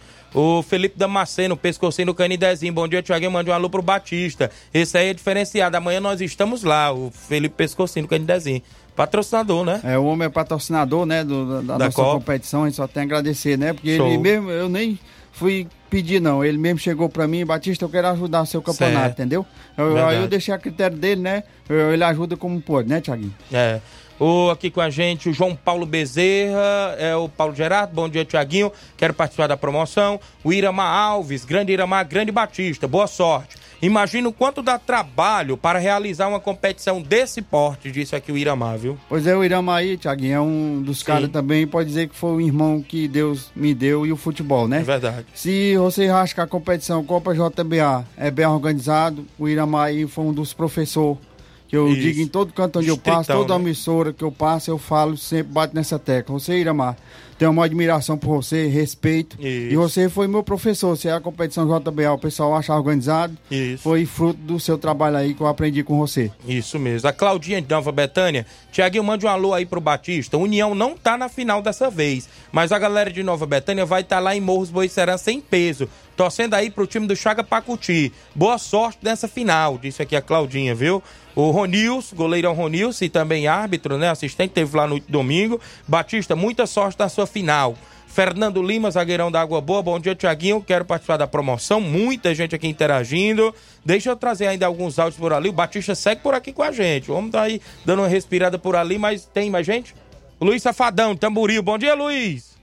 O Felipe Damasceno, pescocinho do Canidezinho. Bom dia, Thiaguinho. Mande um alô pro Batista. Esse aí é diferenciado. Amanhã nós estamos lá, o Felipe Pescocinho do Canidezinho. Patrocinador, né? O homem é patrocinador, né? Da nossa competição. A gente só tem a agradecer, né? Porque ele mesmo, eu nem fui pedir, não. Ele mesmo chegou pra mim, Batista, eu quero ajudar o seu campeonato, entendeu? Aí eu deixei a critério dele, né? Ele ajuda como pode, né, Thiaguinho? Aqui com a gente, o João Paulo Bezerra, o Paulo Gerardo, bom dia, Thiaguinho, quero participar da promoção. O Iramar Alves, grande Iramar, grande Batista, boa sorte. Imagina o quanto dá trabalho para realizar uma competição desse porte, disse aqui o Iramar, viu? Pois é, o Iramar aí, Thiaguinho, é um dos caras também, pode dizer que foi o irmão que Deus me deu e o futebol, né? É verdade. Se você acha que a competição Copa JBA é bem organizado, o Iramar aí foi um dos professores que eu digo em todo canto onde eu passo, toda emissora que eu passo, eu falo, sempre bato nessa tecla. Você, Iramar, tenho uma admiração por você, respeito. E você foi meu professor. Se é a competição JBA, o pessoal acha organizado. Foi fruto do seu trabalho aí que eu aprendi com você. Isso mesmo. A Claudinha de Nova Betânia. Tiaguinho, mande um alô aí pro Batista. União não tá na final dessa vez, mas a galera de Nova Betânia vai estar lá em Morros Boicerança em peso, torcendo aí pro time do Chaga Pacuti. Boa sorte nessa final, disse aqui a Claudinha, viu? O Ronils, goleirão Ronils, e também árbitro, né? Assistente, teve lá no domingo. Batista, muita sorte na sua final. Fernando Lima, zagueirão da Água Boa. Bom dia, Tiaguinho. Quero participar da promoção. Muita gente aqui interagindo. Deixa eu trazer ainda alguns áudios por ali. O Batista segue por aqui com a gente. O homem tá aí dando uma respirada por ali, mas tem mais gente? O Luiz Safadão, Tamboril. Bom dia, Luiz.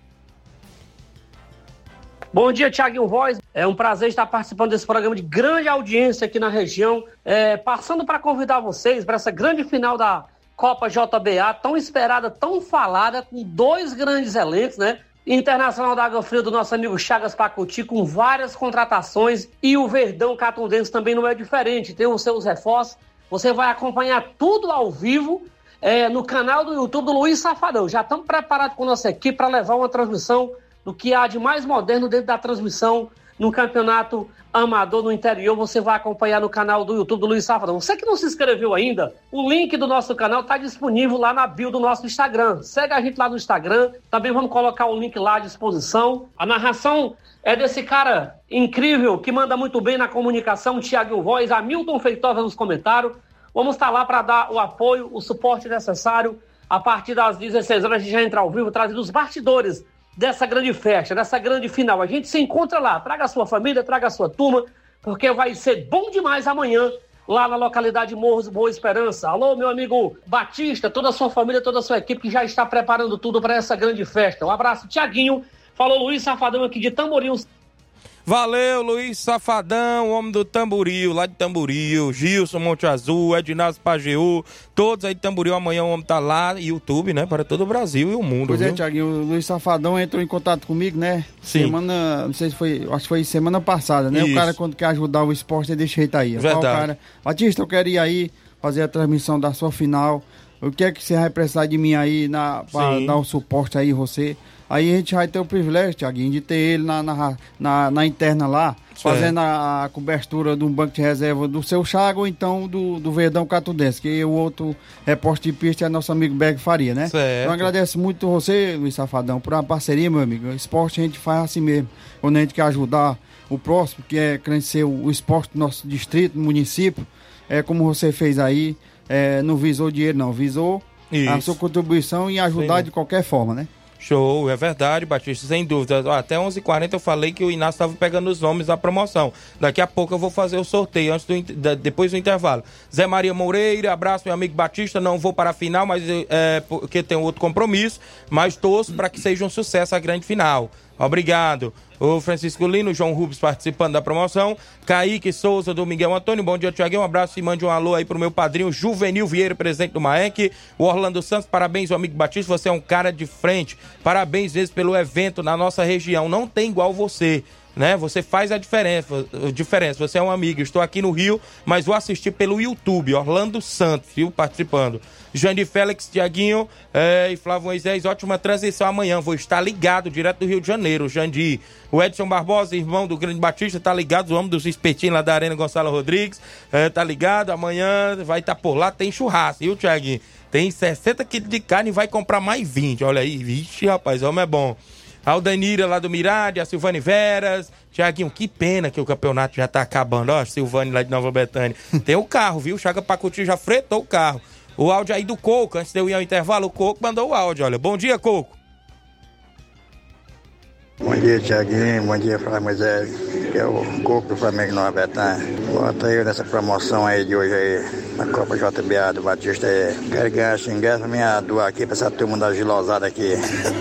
Bom dia, Thiaguinho Voz. É um prazer estar participando desse programa de grande audiência aqui na região. Passando para convidar vocês para essa grande final da Copa JBA, tão esperada, tão falada, com dois grandes elencos, né? Internacional da Água Fria do nosso amigo Chagas Pacuti, com várias contratações, e o Verdão Catundense também não é diferente, tem os seus reforços. Você vai acompanhar tudo ao vivo no canal do YouTube do Luiz Safadão. Já estamos preparados com a nossa equipe para levar uma transmissão do que há de mais moderno dentro da transmissão no campeonato amador no interior. Você vai acompanhar no canal do YouTube do Luiz Safadão. Você que não se inscreveu ainda, o link do nosso canal está disponível lá na bio do nosso Instagram. Segue a gente lá no Instagram, também vamos colocar o link lá à disposição. A narração é desse cara incrível, que manda muito bem na comunicação, Thiaguinho Voz, Hamilton Feitosa nos comentários. Vamos estar lá para dar o apoio, o suporte necessário. A partir das 16 horas a gente já entra ao vivo, trazendo os bastidores dessa grande festa, dessa grande final. A gente se encontra lá. Traga a sua família, traga a sua turma, porque vai ser bom demais amanhã, lá na localidade Morros Boa Esperança. Alô, meu amigo Batista, toda a sua família, toda a sua equipe que já está preparando tudo para essa grande festa. Um abraço, Tiaguinho. Falou Luiz Safadão aqui de Tamboril. Valeu, Luiz Safadão, homem do Tamboril, lá de Tamboril, Gilson Monte Azul, Ednardo Pajeú, todos aí de Tamboril. Amanhã o homem tá lá, YouTube, né, para todo o Brasil e o mundo. Pois viu? É, Tiaguinho, o Luiz Safadão entrou em contato comigo, né? Sim. Semana, não sei se foi, acho que foi semana passada, né? Isso. O cara, quando quer ajudar o esporte, ele deixa jeito aí. Verdade. O cara, Batista, eu quero ir aí fazer a transmissão da sua final. O que é que você vai precisar de mim aí para dar o suporte aí, você? Aí a gente vai ter o privilégio, Thiaguinho, de ter ele na interna lá, fazendo a cobertura de um banco de reserva do Seu Chaga ou então do Verdão Catudense, que o outro repórter de pista é nosso amigo Berg Faria, né? Certo. Então agradeço muito você, Luiz Safadão, por uma parceria, meu amigo. O esporte a gente faz assim mesmo. Quando a gente quer ajudar o próximo, que é crescer o esporte do nosso distrito, do município, como você fez aí, não visou dinheiro não, visou a sua contribuição e ajudar de qualquer forma, né? Show, é verdade, Batista, sem dúvida. Até 11h40 eu falei que o Inácio estava pegando os nomes da promoção. Daqui a pouco eu vou fazer o sorteio, depois do intervalo. Zé Maria Moreira, abraço, meu amigo Batista. Não vou para a final, mas porque tem outro compromisso, mas torço para que seja um sucesso a grande final. Obrigado. O Francisco Lino, João Rubens participando da promoção. Kaique Souza do Miguel Antônio. Bom dia, Thiaguinho. Um abraço e mande um alô aí pro meu padrinho Juvenil Vieira, presidente do MAEC. O Orlando Santos, parabéns, meu amigo Batista. Você é um cara de frente. Parabéns mesmo pelo evento na nossa região. Não tem igual você, né? Você faz a diferença. Você é um amigo. Estou aqui no Rio, mas vou assistir pelo YouTube. Orlando Santos, viu? Participando. Jandir Félix, Thiaguinho e Flávio Moisés, ótima transição amanhã. Vou estar ligado direto do Rio de Janeiro, Jandir. O Edson Barbosa, irmão do Grande Batista, tá ligado. O homem dos espetinhos lá da Arena Gonçalo Rodrigues, tá ligado. Amanhã vai estar por lá, tem churrasco, viu, Thiaguinho? Tem 60 quilos de carne e vai comprar mais 20. Olha aí, vixe, rapaz, o homem é bom. A Aldanira lá do Mirade, a Silvane Veras. Thiaguinho, que pena que o campeonato já tá acabando. Ó, Silvane lá de Nova Betânia. Tem o carro, viu? O Chaga Pacuti já fretou o carro. O áudio aí do Coco, antes de eu ir ao intervalo, o Coco mandou o áudio, olha. Bom dia, Coco. Bom dia, Thiaguinho. Bom dia, Flávio Moisés. Que é o Coco do Flamengo Nova Betânia. Bota eu nessa promoção aí de hoje aí, na Copa JBA do Batista aí. Quero ganhar esse ingresso pra minha doar aqui, pra essa turma da gilosada aqui.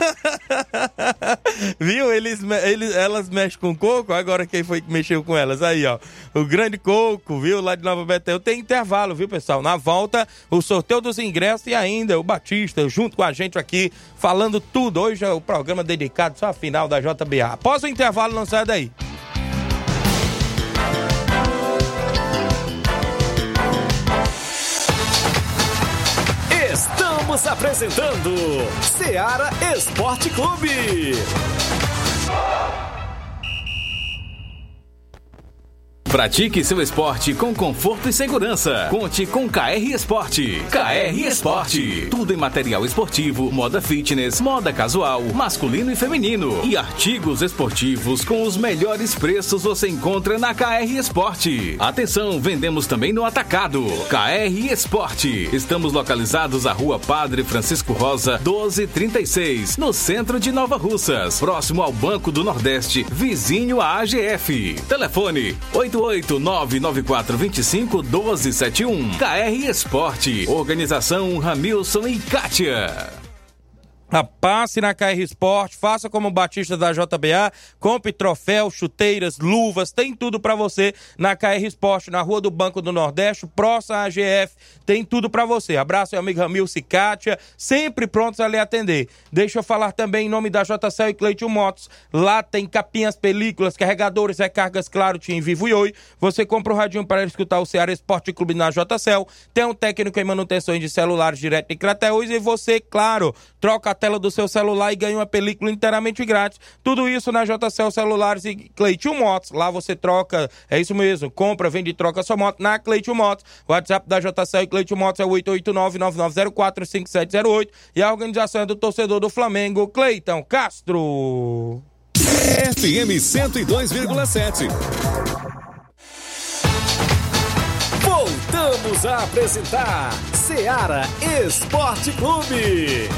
Viu? Elas mexem com o Coco, agora quem foi que mexeu com elas? Aí, ó. O grande Coco, viu? Lá de Nova Betânia. Tem intervalo, viu, pessoal? Na volta, o sorteio dos ingressos e ainda o Batista junto com a gente aqui, falando tudo. Hoje é o programa dedicado só à final da JBA. Após o intervalo, não sai daí. Estamos apresentando Seara Esporte Clube. Pratique seu esporte com conforto e segurança. Conte com KR Esporte. KR Esporte. Tudo em material esportivo, moda fitness, moda casual, masculino e feminino. E artigos esportivos com os melhores preços você encontra na KR Esporte. Atenção, vendemos também no atacado. KR Esporte. Estamos localizados à Rua Padre Francisco Rosa, 1236, no centro de Nova Russas, próximo ao Banco do Nordeste, vizinho à AGF. Telefone 88994251271. KR Esporte. Organização Ramilson e Kátia. Passe na KR Esporte, faça como o Batista da JBA, compre troféu, chuteiras, luvas, tem tudo pra você na KR Esporte, na Rua do Banco do Nordeste, próximo à AGF, tem tudo pra você. Abraço, meu amigo Ramilson e Kátia, sempre prontos a lhe atender. Deixa eu falar também em nome da JCL e Cleiton Motos, lá tem capinhas, películas, carregadores, recargas, claro, Tim Vivo e Oi. Você compra o radinho para escutar o Ceará Esporte Clube na JCL, tem um técnico em manutenção de celulares direto em Crateús e você, claro, troca a tela do seu celular e ganha uma película inteiramente grátis. Tudo isso na JCL Celulares e Cleiton Motos. Lá você troca, é isso mesmo, compra, vende e troca sua moto na Cleiton Motos. O WhatsApp da JCL e Cleiton Motos é o 889-9904-5708 e a organização é do torcedor do Flamengo, Cleiton Castro. FM 102,7. Voltamos a apresentar Seara Esporte Clube.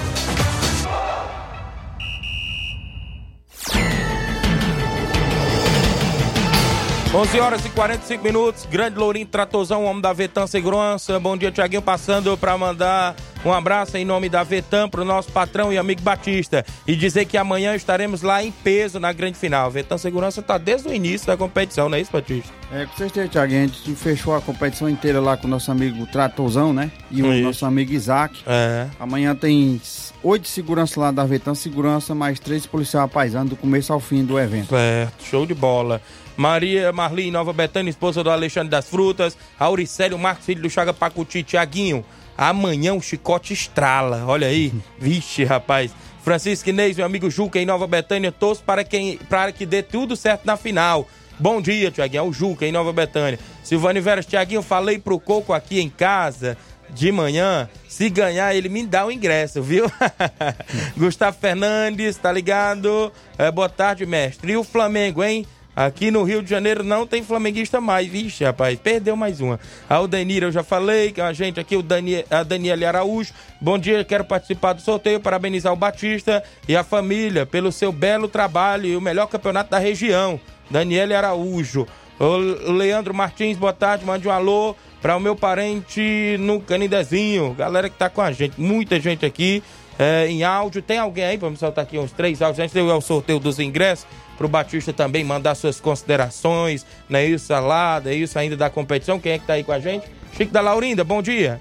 11h45, Grande Lourinho Tratozão, homem da Vetan Segurança. Bom dia, Thiaguinho, passando para mandar um abraço em nome da Vetan pro nosso patrão e amigo Batista e dizer que amanhã estaremos lá em peso na grande final. A Vetan Segurança tá desde o início da competição, não é isso, Batista? Com certeza, Thiaguinho, a gente fechou a competição inteira lá com o nosso amigo Tratozão, né? E o nosso amigo Isaac. Amanhã tem 8 seguranças lá da Vetan Segurança, mais 3 policiais paisanos do começo ao fim do evento. Certo, show de bola. Maria Marli, Nova Betânia, esposa do Alexandre das Frutas. Auricélio Marcos, filho do Chaga Pacuti. Thiaguinho, amanhã o chicote estrala. Olha aí. Vixe, rapaz. Francisco Inês, meu amigo Juca, em Nova Betânia, torço para que dê tudo certo na final. Bom dia, Tiaguinho, é o Juca, em Nova Betânia. Silvane Veras, Tiaguinho, falei pro Coco aqui em casa de manhã, se ganhar ele me dá o ingresso, viu? Gustavo Fernandes, tá ligado? Boa tarde, mestre. E o Flamengo, hein? Aqui no Rio de Janeiro não tem flamenguista mais. Vixe, rapaz, perdeu mais uma. A Aldenira, eu já falei, que a gente aqui, a Daniela Araújo. Bom dia, quero participar do sorteio, parabenizar o Batista e a família pelo seu belo trabalho e o melhor campeonato da região. Daniela Araújo. O Leandro Martins, boa tarde, mande um alô para o meu parente no Canidezinho. Galera que tá com a gente, muita gente aqui em áudio. Tem alguém aí? Vamos soltar aqui uns 3 áudios. Antes de eu ir ao sorteio dos ingressos, pro Batista também mandar suas considerações, né? Isso, salada, isso ainda da competição. Quem é que tá aí com a gente? Chico da Laurinda, bom dia.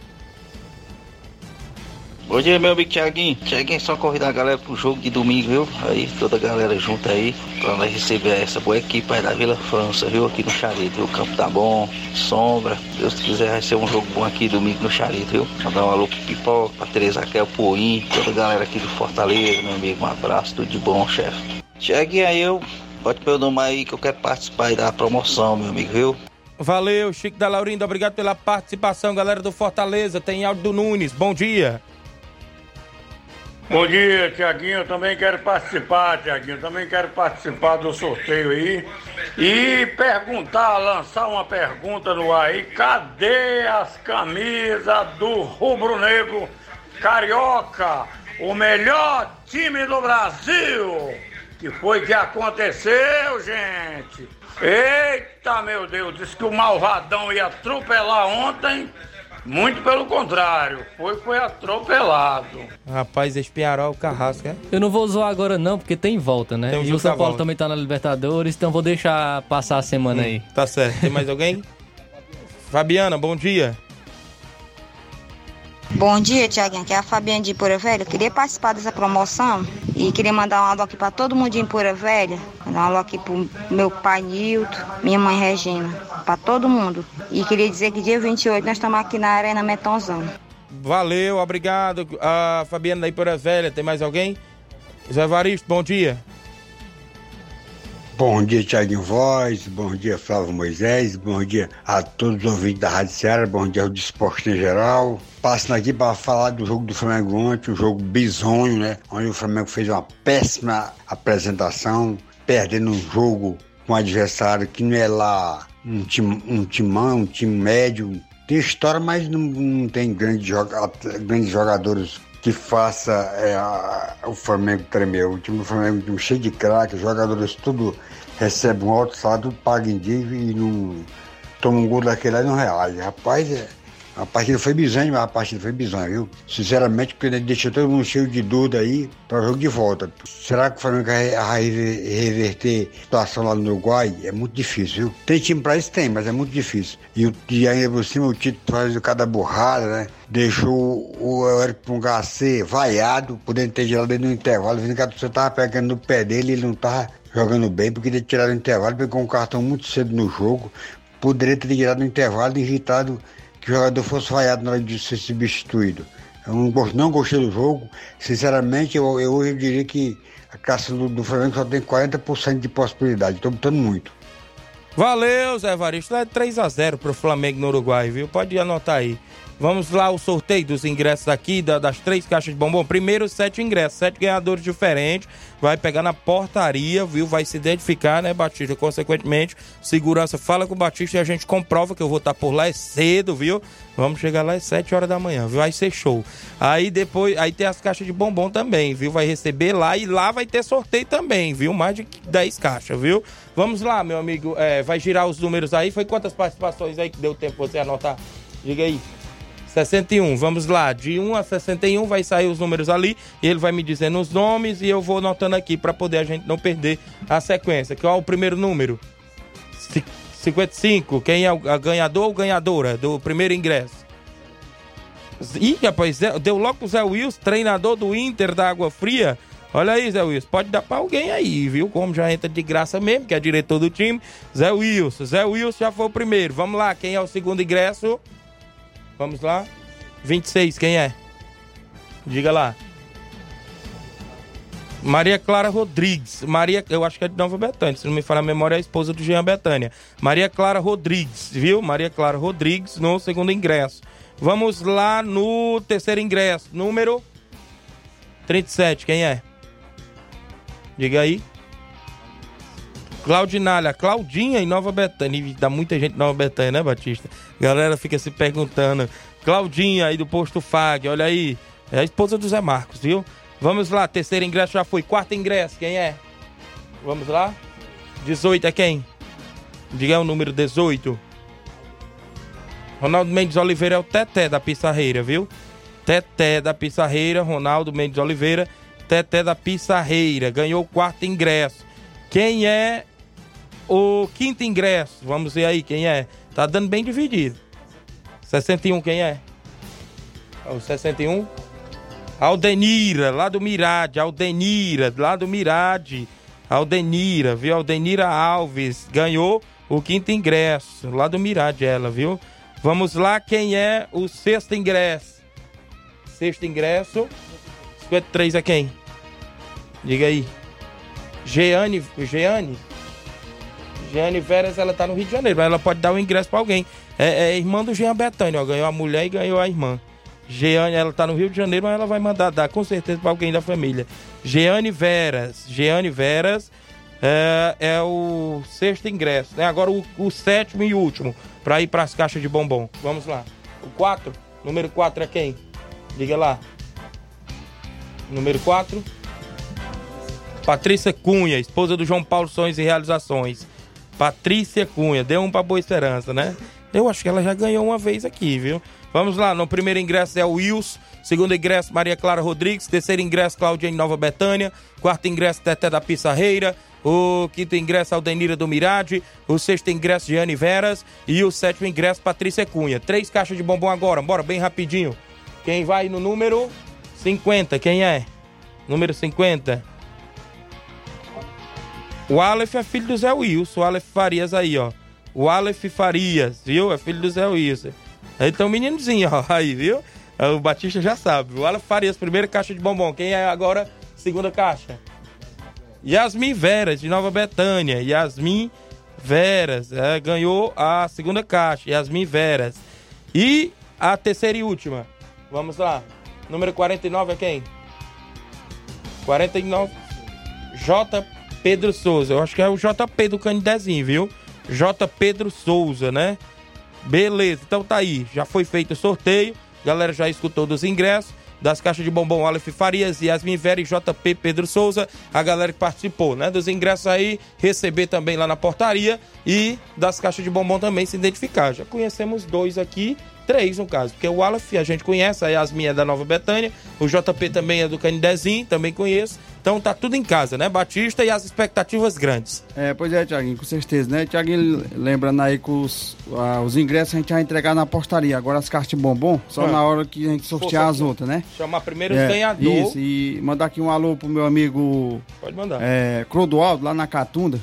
Bom dia, meu amigo Tiaguinho. Tiaguinho, só convidar a galera pro jogo de domingo, viu? Aí, toda a galera junta aí, pra nós receber essa boa equipe aí da Vila França, viu? Aqui no Charito, viu? O campo tá bom, sombra. Deus quiser, vai ser um jogo bom aqui domingo no Charito, viu? Mandar um alô pro Pipoca, pra Tereza Raquel, pro Oim, toda a galera aqui do Fortaleza, meu amigo. Um abraço, tudo de bom, chefe. Tiaguinho, aí pode meu nome aí que eu quero participar aí da promoção, meu amigo, viu? Valeu, Chico da Laurinda, obrigado pela participação, galera do Fortaleza. Tem áudio do Nunes, bom dia. Bom dia, Tiaguinho, eu também quero participar, Tiaguinho, do sorteio aí e lançar uma pergunta no ar aí, cadê as camisas do rubro-negro carioca, o melhor time do Brasil? Que foi que aconteceu, gente? Eita, meu Deus, disse que o Malvadão ia atropelar ontem. Muito pelo contrário, foi atropelado. Rapaz, esse Penharol, o Carrasco, é? Eu não vou zoar agora não, porque tem volta, né? Tem um e o São Paulo também tá na Libertadores, então vou deixar passar a semana aí. Tá certo. Tem mais alguém? Fabiana, bom dia. Bom dia, Tiaguinho, aqui é a Fabiana de Poeira Velha. Eu queria participar dessa promoção e queria mandar um alô aqui pra todo mundo de Poeira Velha. Mandar um alô aqui pro meu pai Nilton, minha mãe Regina, pra todo mundo. E queria dizer que dia 28 nós estamos aqui na Arena Metonzão. Valeu, obrigado. A Fabiana da Poeira Velha, tem mais alguém? Zé Evaristo, bom dia. Bom dia, Thiaguinho Voz, bom dia, Flávio Moisés, bom dia a todos os ouvintes da Rádio Ceará, bom dia ao desporto em geral. Passando aqui para falar do jogo do Flamengo ontem, um jogo bizonho, né? Onde o Flamengo fez uma péssima apresentação, perdendo um jogo com um adversário que não é lá um time médio. Tem história, mas não tem grandes jogadores que faça o Flamengo tremer. O time do Flamengo é um time cheio de craques, os jogadores tudo recebem um alto salário, tudo paga em dívida e não toma um gol daquele lá e não reage. Rapaz, a partida foi bizonha, mas a partida foi bizonha, viu? Sinceramente, porque ele deixou todo mundo cheio de dúvida aí para o jogo de volta. Será que o Flamengo vai reverter a situação lá no Uruguai? É muito difícil, viu? Tem time para isso? Tem, mas é muito difícil. E ainda por cima o Tito faz cada borrada, né? Deixou o Eric Pungacê vaiado, podendo ter tirado ele no intervalo, vendo que a torcida tava pegando no pé dele, ele não tava jogando bem, porque ele tirado no intervalo, pegou um cartão muito cedo no jogo, poderia ter tirado no intervalo e evitado que o jogador fosse vaiado na hora de ser substituído. Eu não gostei do jogo, sinceramente, eu diria que a caça do Flamengo só tem 40% de possibilidade, estou botando muito. Valeu, Zé Evaristo, é 3-0 pro Flamengo no Uruguai, viu? Pode anotar aí. Vamos lá, o sorteio dos ingressos aqui, das 3 caixas de bombom. Primeiro, 7 ingressos, 7 ganhadores diferentes. Vai pegar na portaria, viu? Vai se identificar, né, Batista? Consequentemente, segurança fala com o Batista e a gente comprova que eu vou estar por lá, é cedo, viu? Vamos chegar lá às 7 horas da manhã, viu? Vai ser show. Aí depois, aí tem as caixas de bombom também, viu? Vai receber lá e lá vai ter sorteio também, viu? Mais de 10 caixas, viu? Vamos lá, meu amigo, vai girar os números aí. Foi quantas participações aí que deu tempo você anotar? Diga aí. 61, vamos lá, de 1 a 61 vai sair os números ali e ele vai me dizendo os nomes e eu vou anotando aqui para poder a gente não perder a sequência. Qual é o primeiro número? 55, quem é a ganhador ou ganhadora do primeiro ingresso? Ih, rapaz, deu logo pro Zé Wilson, treinador do Inter da Água Fria. Olha aí, Zé Wilson, pode dar pra alguém aí, viu? Como já entra de graça mesmo, que é diretor do time. Zé Wilson já foi o primeiro. Vamos lá, quem é o segundo ingresso? Vamos lá. 26, quem é? Diga lá. Maria Clara Rodrigues. Eu acho que é de Nova Betânia, se não me falar a memória, é a esposa do Jean Betânia. Maria Clara Rodrigues, viu? Maria Clara Rodrigues no segundo ingresso. Vamos lá no terceiro ingresso, número 37, quem é? Diga aí. Claudinalha, Claudinha em Nova Betânia. E dá muita gente em Nova Betânia, né, Batista? Galera fica se perguntando. Claudinha aí do Posto FAG, olha aí. É a esposa do Zé Marcos, viu? Vamos lá, terceiro ingresso já foi. Quarto ingresso, quem é? Vamos lá. 18 é quem? Diga o número 18. Ronaldo Mendes Oliveira é o Teté da Pissarreira, viu? Teté da Pissarreira, Ronaldo Mendes Oliveira, Teté da Pissarreira. Ganhou o quarto ingresso. Quem é o quinto ingresso? Vamos ver aí quem é. Tá dando bem dividido. 61, quem é? O 61? Aldenira, lá do Mirade. Aldenira, lá do Mirade. Aldenira, viu? Aldenira Alves ganhou o quinto ingresso, lá do Mirade, ela, viu? Vamos lá, quem é o sexto ingresso? Sexto ingresso, 53 é quem? Diga aí. Jeane Veras, ela tá no Rio de Janeiro, mas ela pode dar o ingresso pra alguém. É irmã do Jean Betânia, ó, ganhou a mulher e ganhou a irmã. Jeane, ela tá no Rio de Janeiro, mas ela vai mandar dar com certeza pra alguém da família. Jeane Veras é o sexto ingresso, né? Agora o sétimo e último, pra ir pras caixas de bombom. Vamos lá. O 4, número 4 é quem? Diga lá. Número 4. Patrícia Cunha, esposa do João Paulo Sonhos e Realizações. Patrícia Cunha, deu um pra Boa Esperança, né? Eu acho que ela já ganhou uma vez aqui, viu? Vamos lá, no primeiro ingresso é o Wilson, segundo ingresso Maria Clara Rodrigues, terceiro ingresso Claudinha em Nova Betânia, quarto ingresso Teté da Pissarreira, o quinto ingresso Aldenira do Mirade, o sexto ingresso Jeane Veras e o sétimo ingresso Patrícia Cunha. 3 caixas de bombom agora, bora bem rapidinho. Quem vai no número 50, quem é? Número 50. O Aleph é filho do Zé Wilson, o Aleph Farias aí, ó. O Aleph Farias, viu? É filho do Zé Wilson. Então, meninozinho, ó, aí, viu? O Batista já sabe. O Aleph Farias, primeira caixa de bombom. Quem é agora? Segunda caixa. Yasmin Veras, de Nova Betânia. Yasmin Veras, ganhou a segunda caixa. Yasmin Veras. E a terceira e última. Vamos lá. Número 49 é quem? 49. J. Pedro Souza. Eu acho que é o JP do Canidezinho, viu? J. Pedro Souza, né? Beleza, então tá aí. Já foi feito o sorteio. Galera já escutou dos ingressos. Das caixas de bombom Aleph Farias, Yasmin Vera e JP Pedro Souza. A galera que participou, né? Dos ingressos aí. Receber também lá na portaria. E das caixas de bombom também se identificar. Já conhecemos 2 aqui. 3 no caso, porque o Aleph a gente conhece, a Yasmin é da Nova Betânia, o JP também é do Canidezinho, também conheço, então tá tudo em casa, né, Batista, e as expectativas grandes. Pois é, Thiaguinho, com certeza, né, Thiaguinho, lembrando aí que os ingressos a gente vai entregar na postaria, agora as caixas de bombom, só na hora que a gente sortear as outras, né. Chamar primeiro os ganhadores. Isso, e mandar aqui um alô pro meu amigo... Pode mandar. Clodoaldo, lá na Catunda,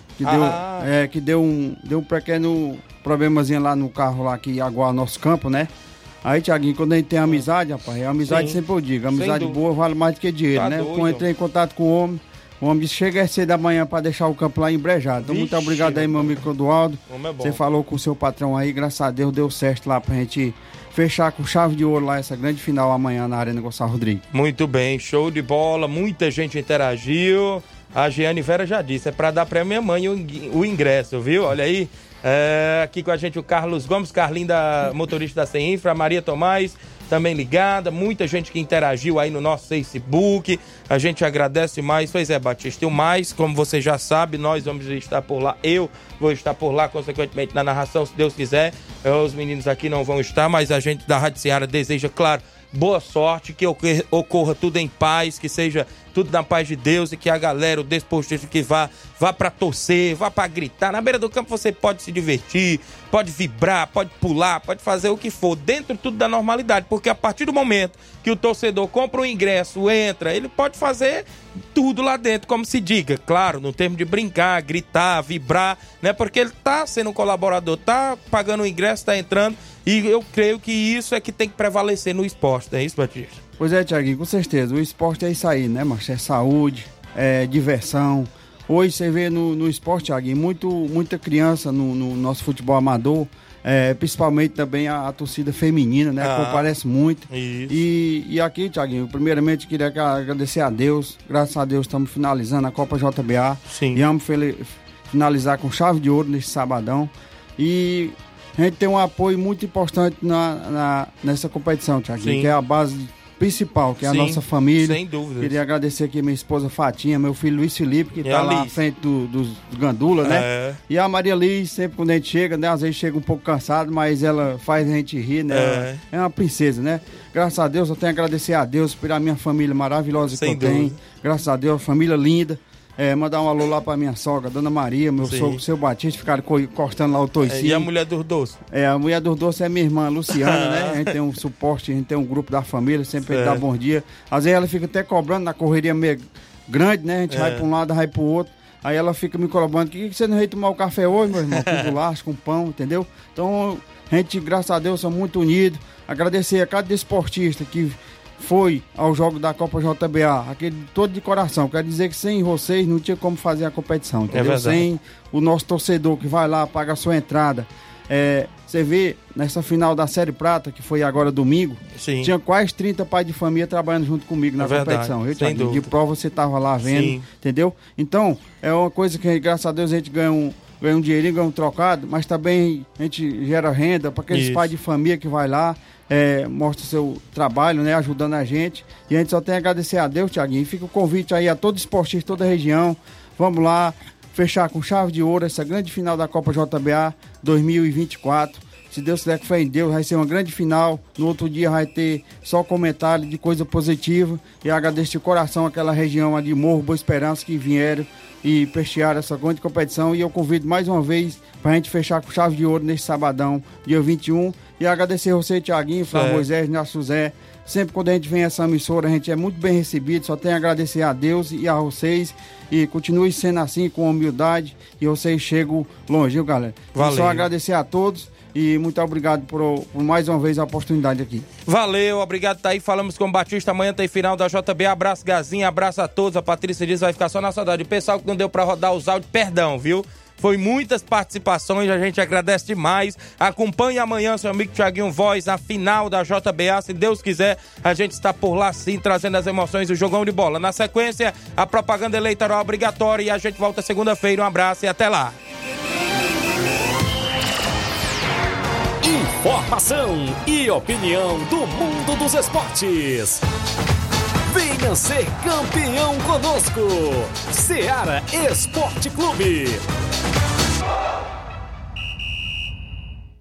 que deu um pequeno... problemazinho lá no carro lá que aguarda nosso campo, né? Aí, Thiaguinho, quando a gente tem amizade, rapaz, a amizade sempre eu digo, amizade boa vale mais do que dinheiro, tá, né? Doido. Quando eu entrei em contato com o homem disse, chega às 6 da manhã pra deixar o campo lá embrejado. Então, muito obrigado aí, meu amigo Clodoaldo. Você falou com o seu patrão aí, graças a Deus deu certo lá pra gente fechar com chave de ouro lá essa grande final amanhã na Arena Gonçalo Rodrigues. Muito bem, show de bola, muita gente interagiu. A Jeane Vera já disse, é pra dar pra minha mãe o ingresso, viu? Olha aí. Aqui com a gente o Carlos Gomes, Carlinho, motorista da CEINFRA, a Maria Tomás, também ligada, muita gente que interagiu aí no nosso Facebook, a gente agradece mais. Pois é, Batista, e o mais, como você já sabe, nós vamos estar por lá, eu vou estar por lá, consequentemente na narração, se Deus quiser, os meninos aqui não vão estar, mas a gente da Rádio Ceará deseja, claro, boa sorte, que ocorra tudo em paz, que seja tudo na paz de Deus e que a galera, o desportista que vá pra torcer, vá pra gritar. Na beira do campo você pode se divertir, pode vibrar, pode pular, pode fazer o que for, dentro tudo da normalidade, porque a partir do momento que o torcedor compra o ingresso, entra, ele pode fazer tudo lá dentro, como se diga, claro, no termo de brincar, gritar, vibrar, né? Porque ele tá sendo um colaborador, tá pagando o ingresso, tá entrando, e eu creio que isso é que tem que prevalecer no esporte, não é isso, Batista? Pois é, Thiaguinho, com certeza. O esporte é isso aí, né, macho? É saúde, diversão. Hoje você vê no esporte, Thiaguinho, muita criança no nosso futebol amador, principalmente também a torcida feminina, né? Comparece muito. E aqui, Thiaguinho, primeiramente queria agradecer a Deus. Graças a Deus estamos finalizando a Copa JBA. Sim. E vamos finalizar com chave de ouro neste sabadão. E a gente tem um apoio muito importante nessa competição, Thiaguinho, que é a base principal, que é a nossa família. Sem dúvida. Queria agradecer aqui minha esposa Fatinha, meu filho Luiz Felipe, que está lá à frente dos Gandula, né? E a Maria Liz, sempre quando a gente chega, né? Às vezes chega um pouco cansado, mas ela faz a gente rir, né? É uma princesa, né? Graças a Deus, eu tenho que agradecer a Deus pela minha família maravilhosa que eu tenho. Graças a Deus, família linda. Mandar um alô lá pra minha sogra, Dona Maria, meu sogro, seu Batista, ficaram cortando lá o toicinho. E a mulher dos doces? A mulher dos doces é minha irmã, Luciana, né? A gente tem um suporte, a gente tem um grupo da família, sempre dá bom dia. Às vezes ela fica até cobrando na correria meio grande, né? A gente vai pra um lado, vai pro outro. Aí ela fica me cobrando, que você não veio tomar o café hoje, meu irmão? Com bolacha, com pão, entendeu? Então, a gente, graças a Deus, somos muito unidos. Agradecer a cada desportista que foi ao jogo da Copa JBA, aquele todo de coração. Quer dizer que sem vocês não tinha como fazer a competição, entendeu? Sem o nosso torcedor que vai lá, paga a sua entrada. Você vê nessa final da Série Prata, que foi agora domingo, tinha quase 30 pais de família trabalhando junto comigo na competição. De prova você tava lá vendo, entendeu? Então, é uma coisa que, graças a Deus, a gente ganha um dinheirinho, ganha um trocado, mas também a gente gera renda para aqueles pais de família que vai lá, mostra o seu trabalho, né, ajudando a gente. E a gente só tem a agradecer a Deus, Thiaguinho. Fica o convite aí a todo esportista, toda a região. Vamos lá fechar com chave de ouro essa grande final da Copa JBA 2024. Se Deus quiser, que fé em Deus, vai ser uma grande final. No outro dia vai ter só comentário de coisa positiva. E agradeço de coração aquela região de Morro Boa Esperança que vieram e prestigiaram essa grande competição. E eu convido mais uma vez para a gente fechar com chave de ouro nesse sabadão, dia 21. E agradecer a você, Thiaguinho, Flávio Moisés, Inácio José. Sempre quando a gente vem a essa emissora, a gente é muito bem recebido. Só tenho a agradecer a Deus e a vocês. E continue sendo assim, com humildade. E vocês chegam longe, viu, galera? Valeu. Só agradecer a todos. E muito obrigado por mais uma vez a oportunidade aqui. Valeu, obrigado, tá aí. Falamos com o Batista. Amanhã tem final da JB. Abraço, Gazinha, abraço a todos. A Patrícia diz que vai ficar só na saudade. O pessoal que não deu pra rodar os áudios, perdão, viu? Foi muitas participações, a gente agradece demais. Acompanhe amanhã seu amigo Thiaguinho Voz na final da JBA. Se Deus quiser, a gente está por lá sim, trazendo as emoções do jogão de bola. Na sequência, a propaganda eleitoral obrigatória e a gente volta segunda-feira. Um abraço e até lá. Informação e opinião do mundo dos esportes. Venha ser campeão conosco. Ceará Esporte Clube.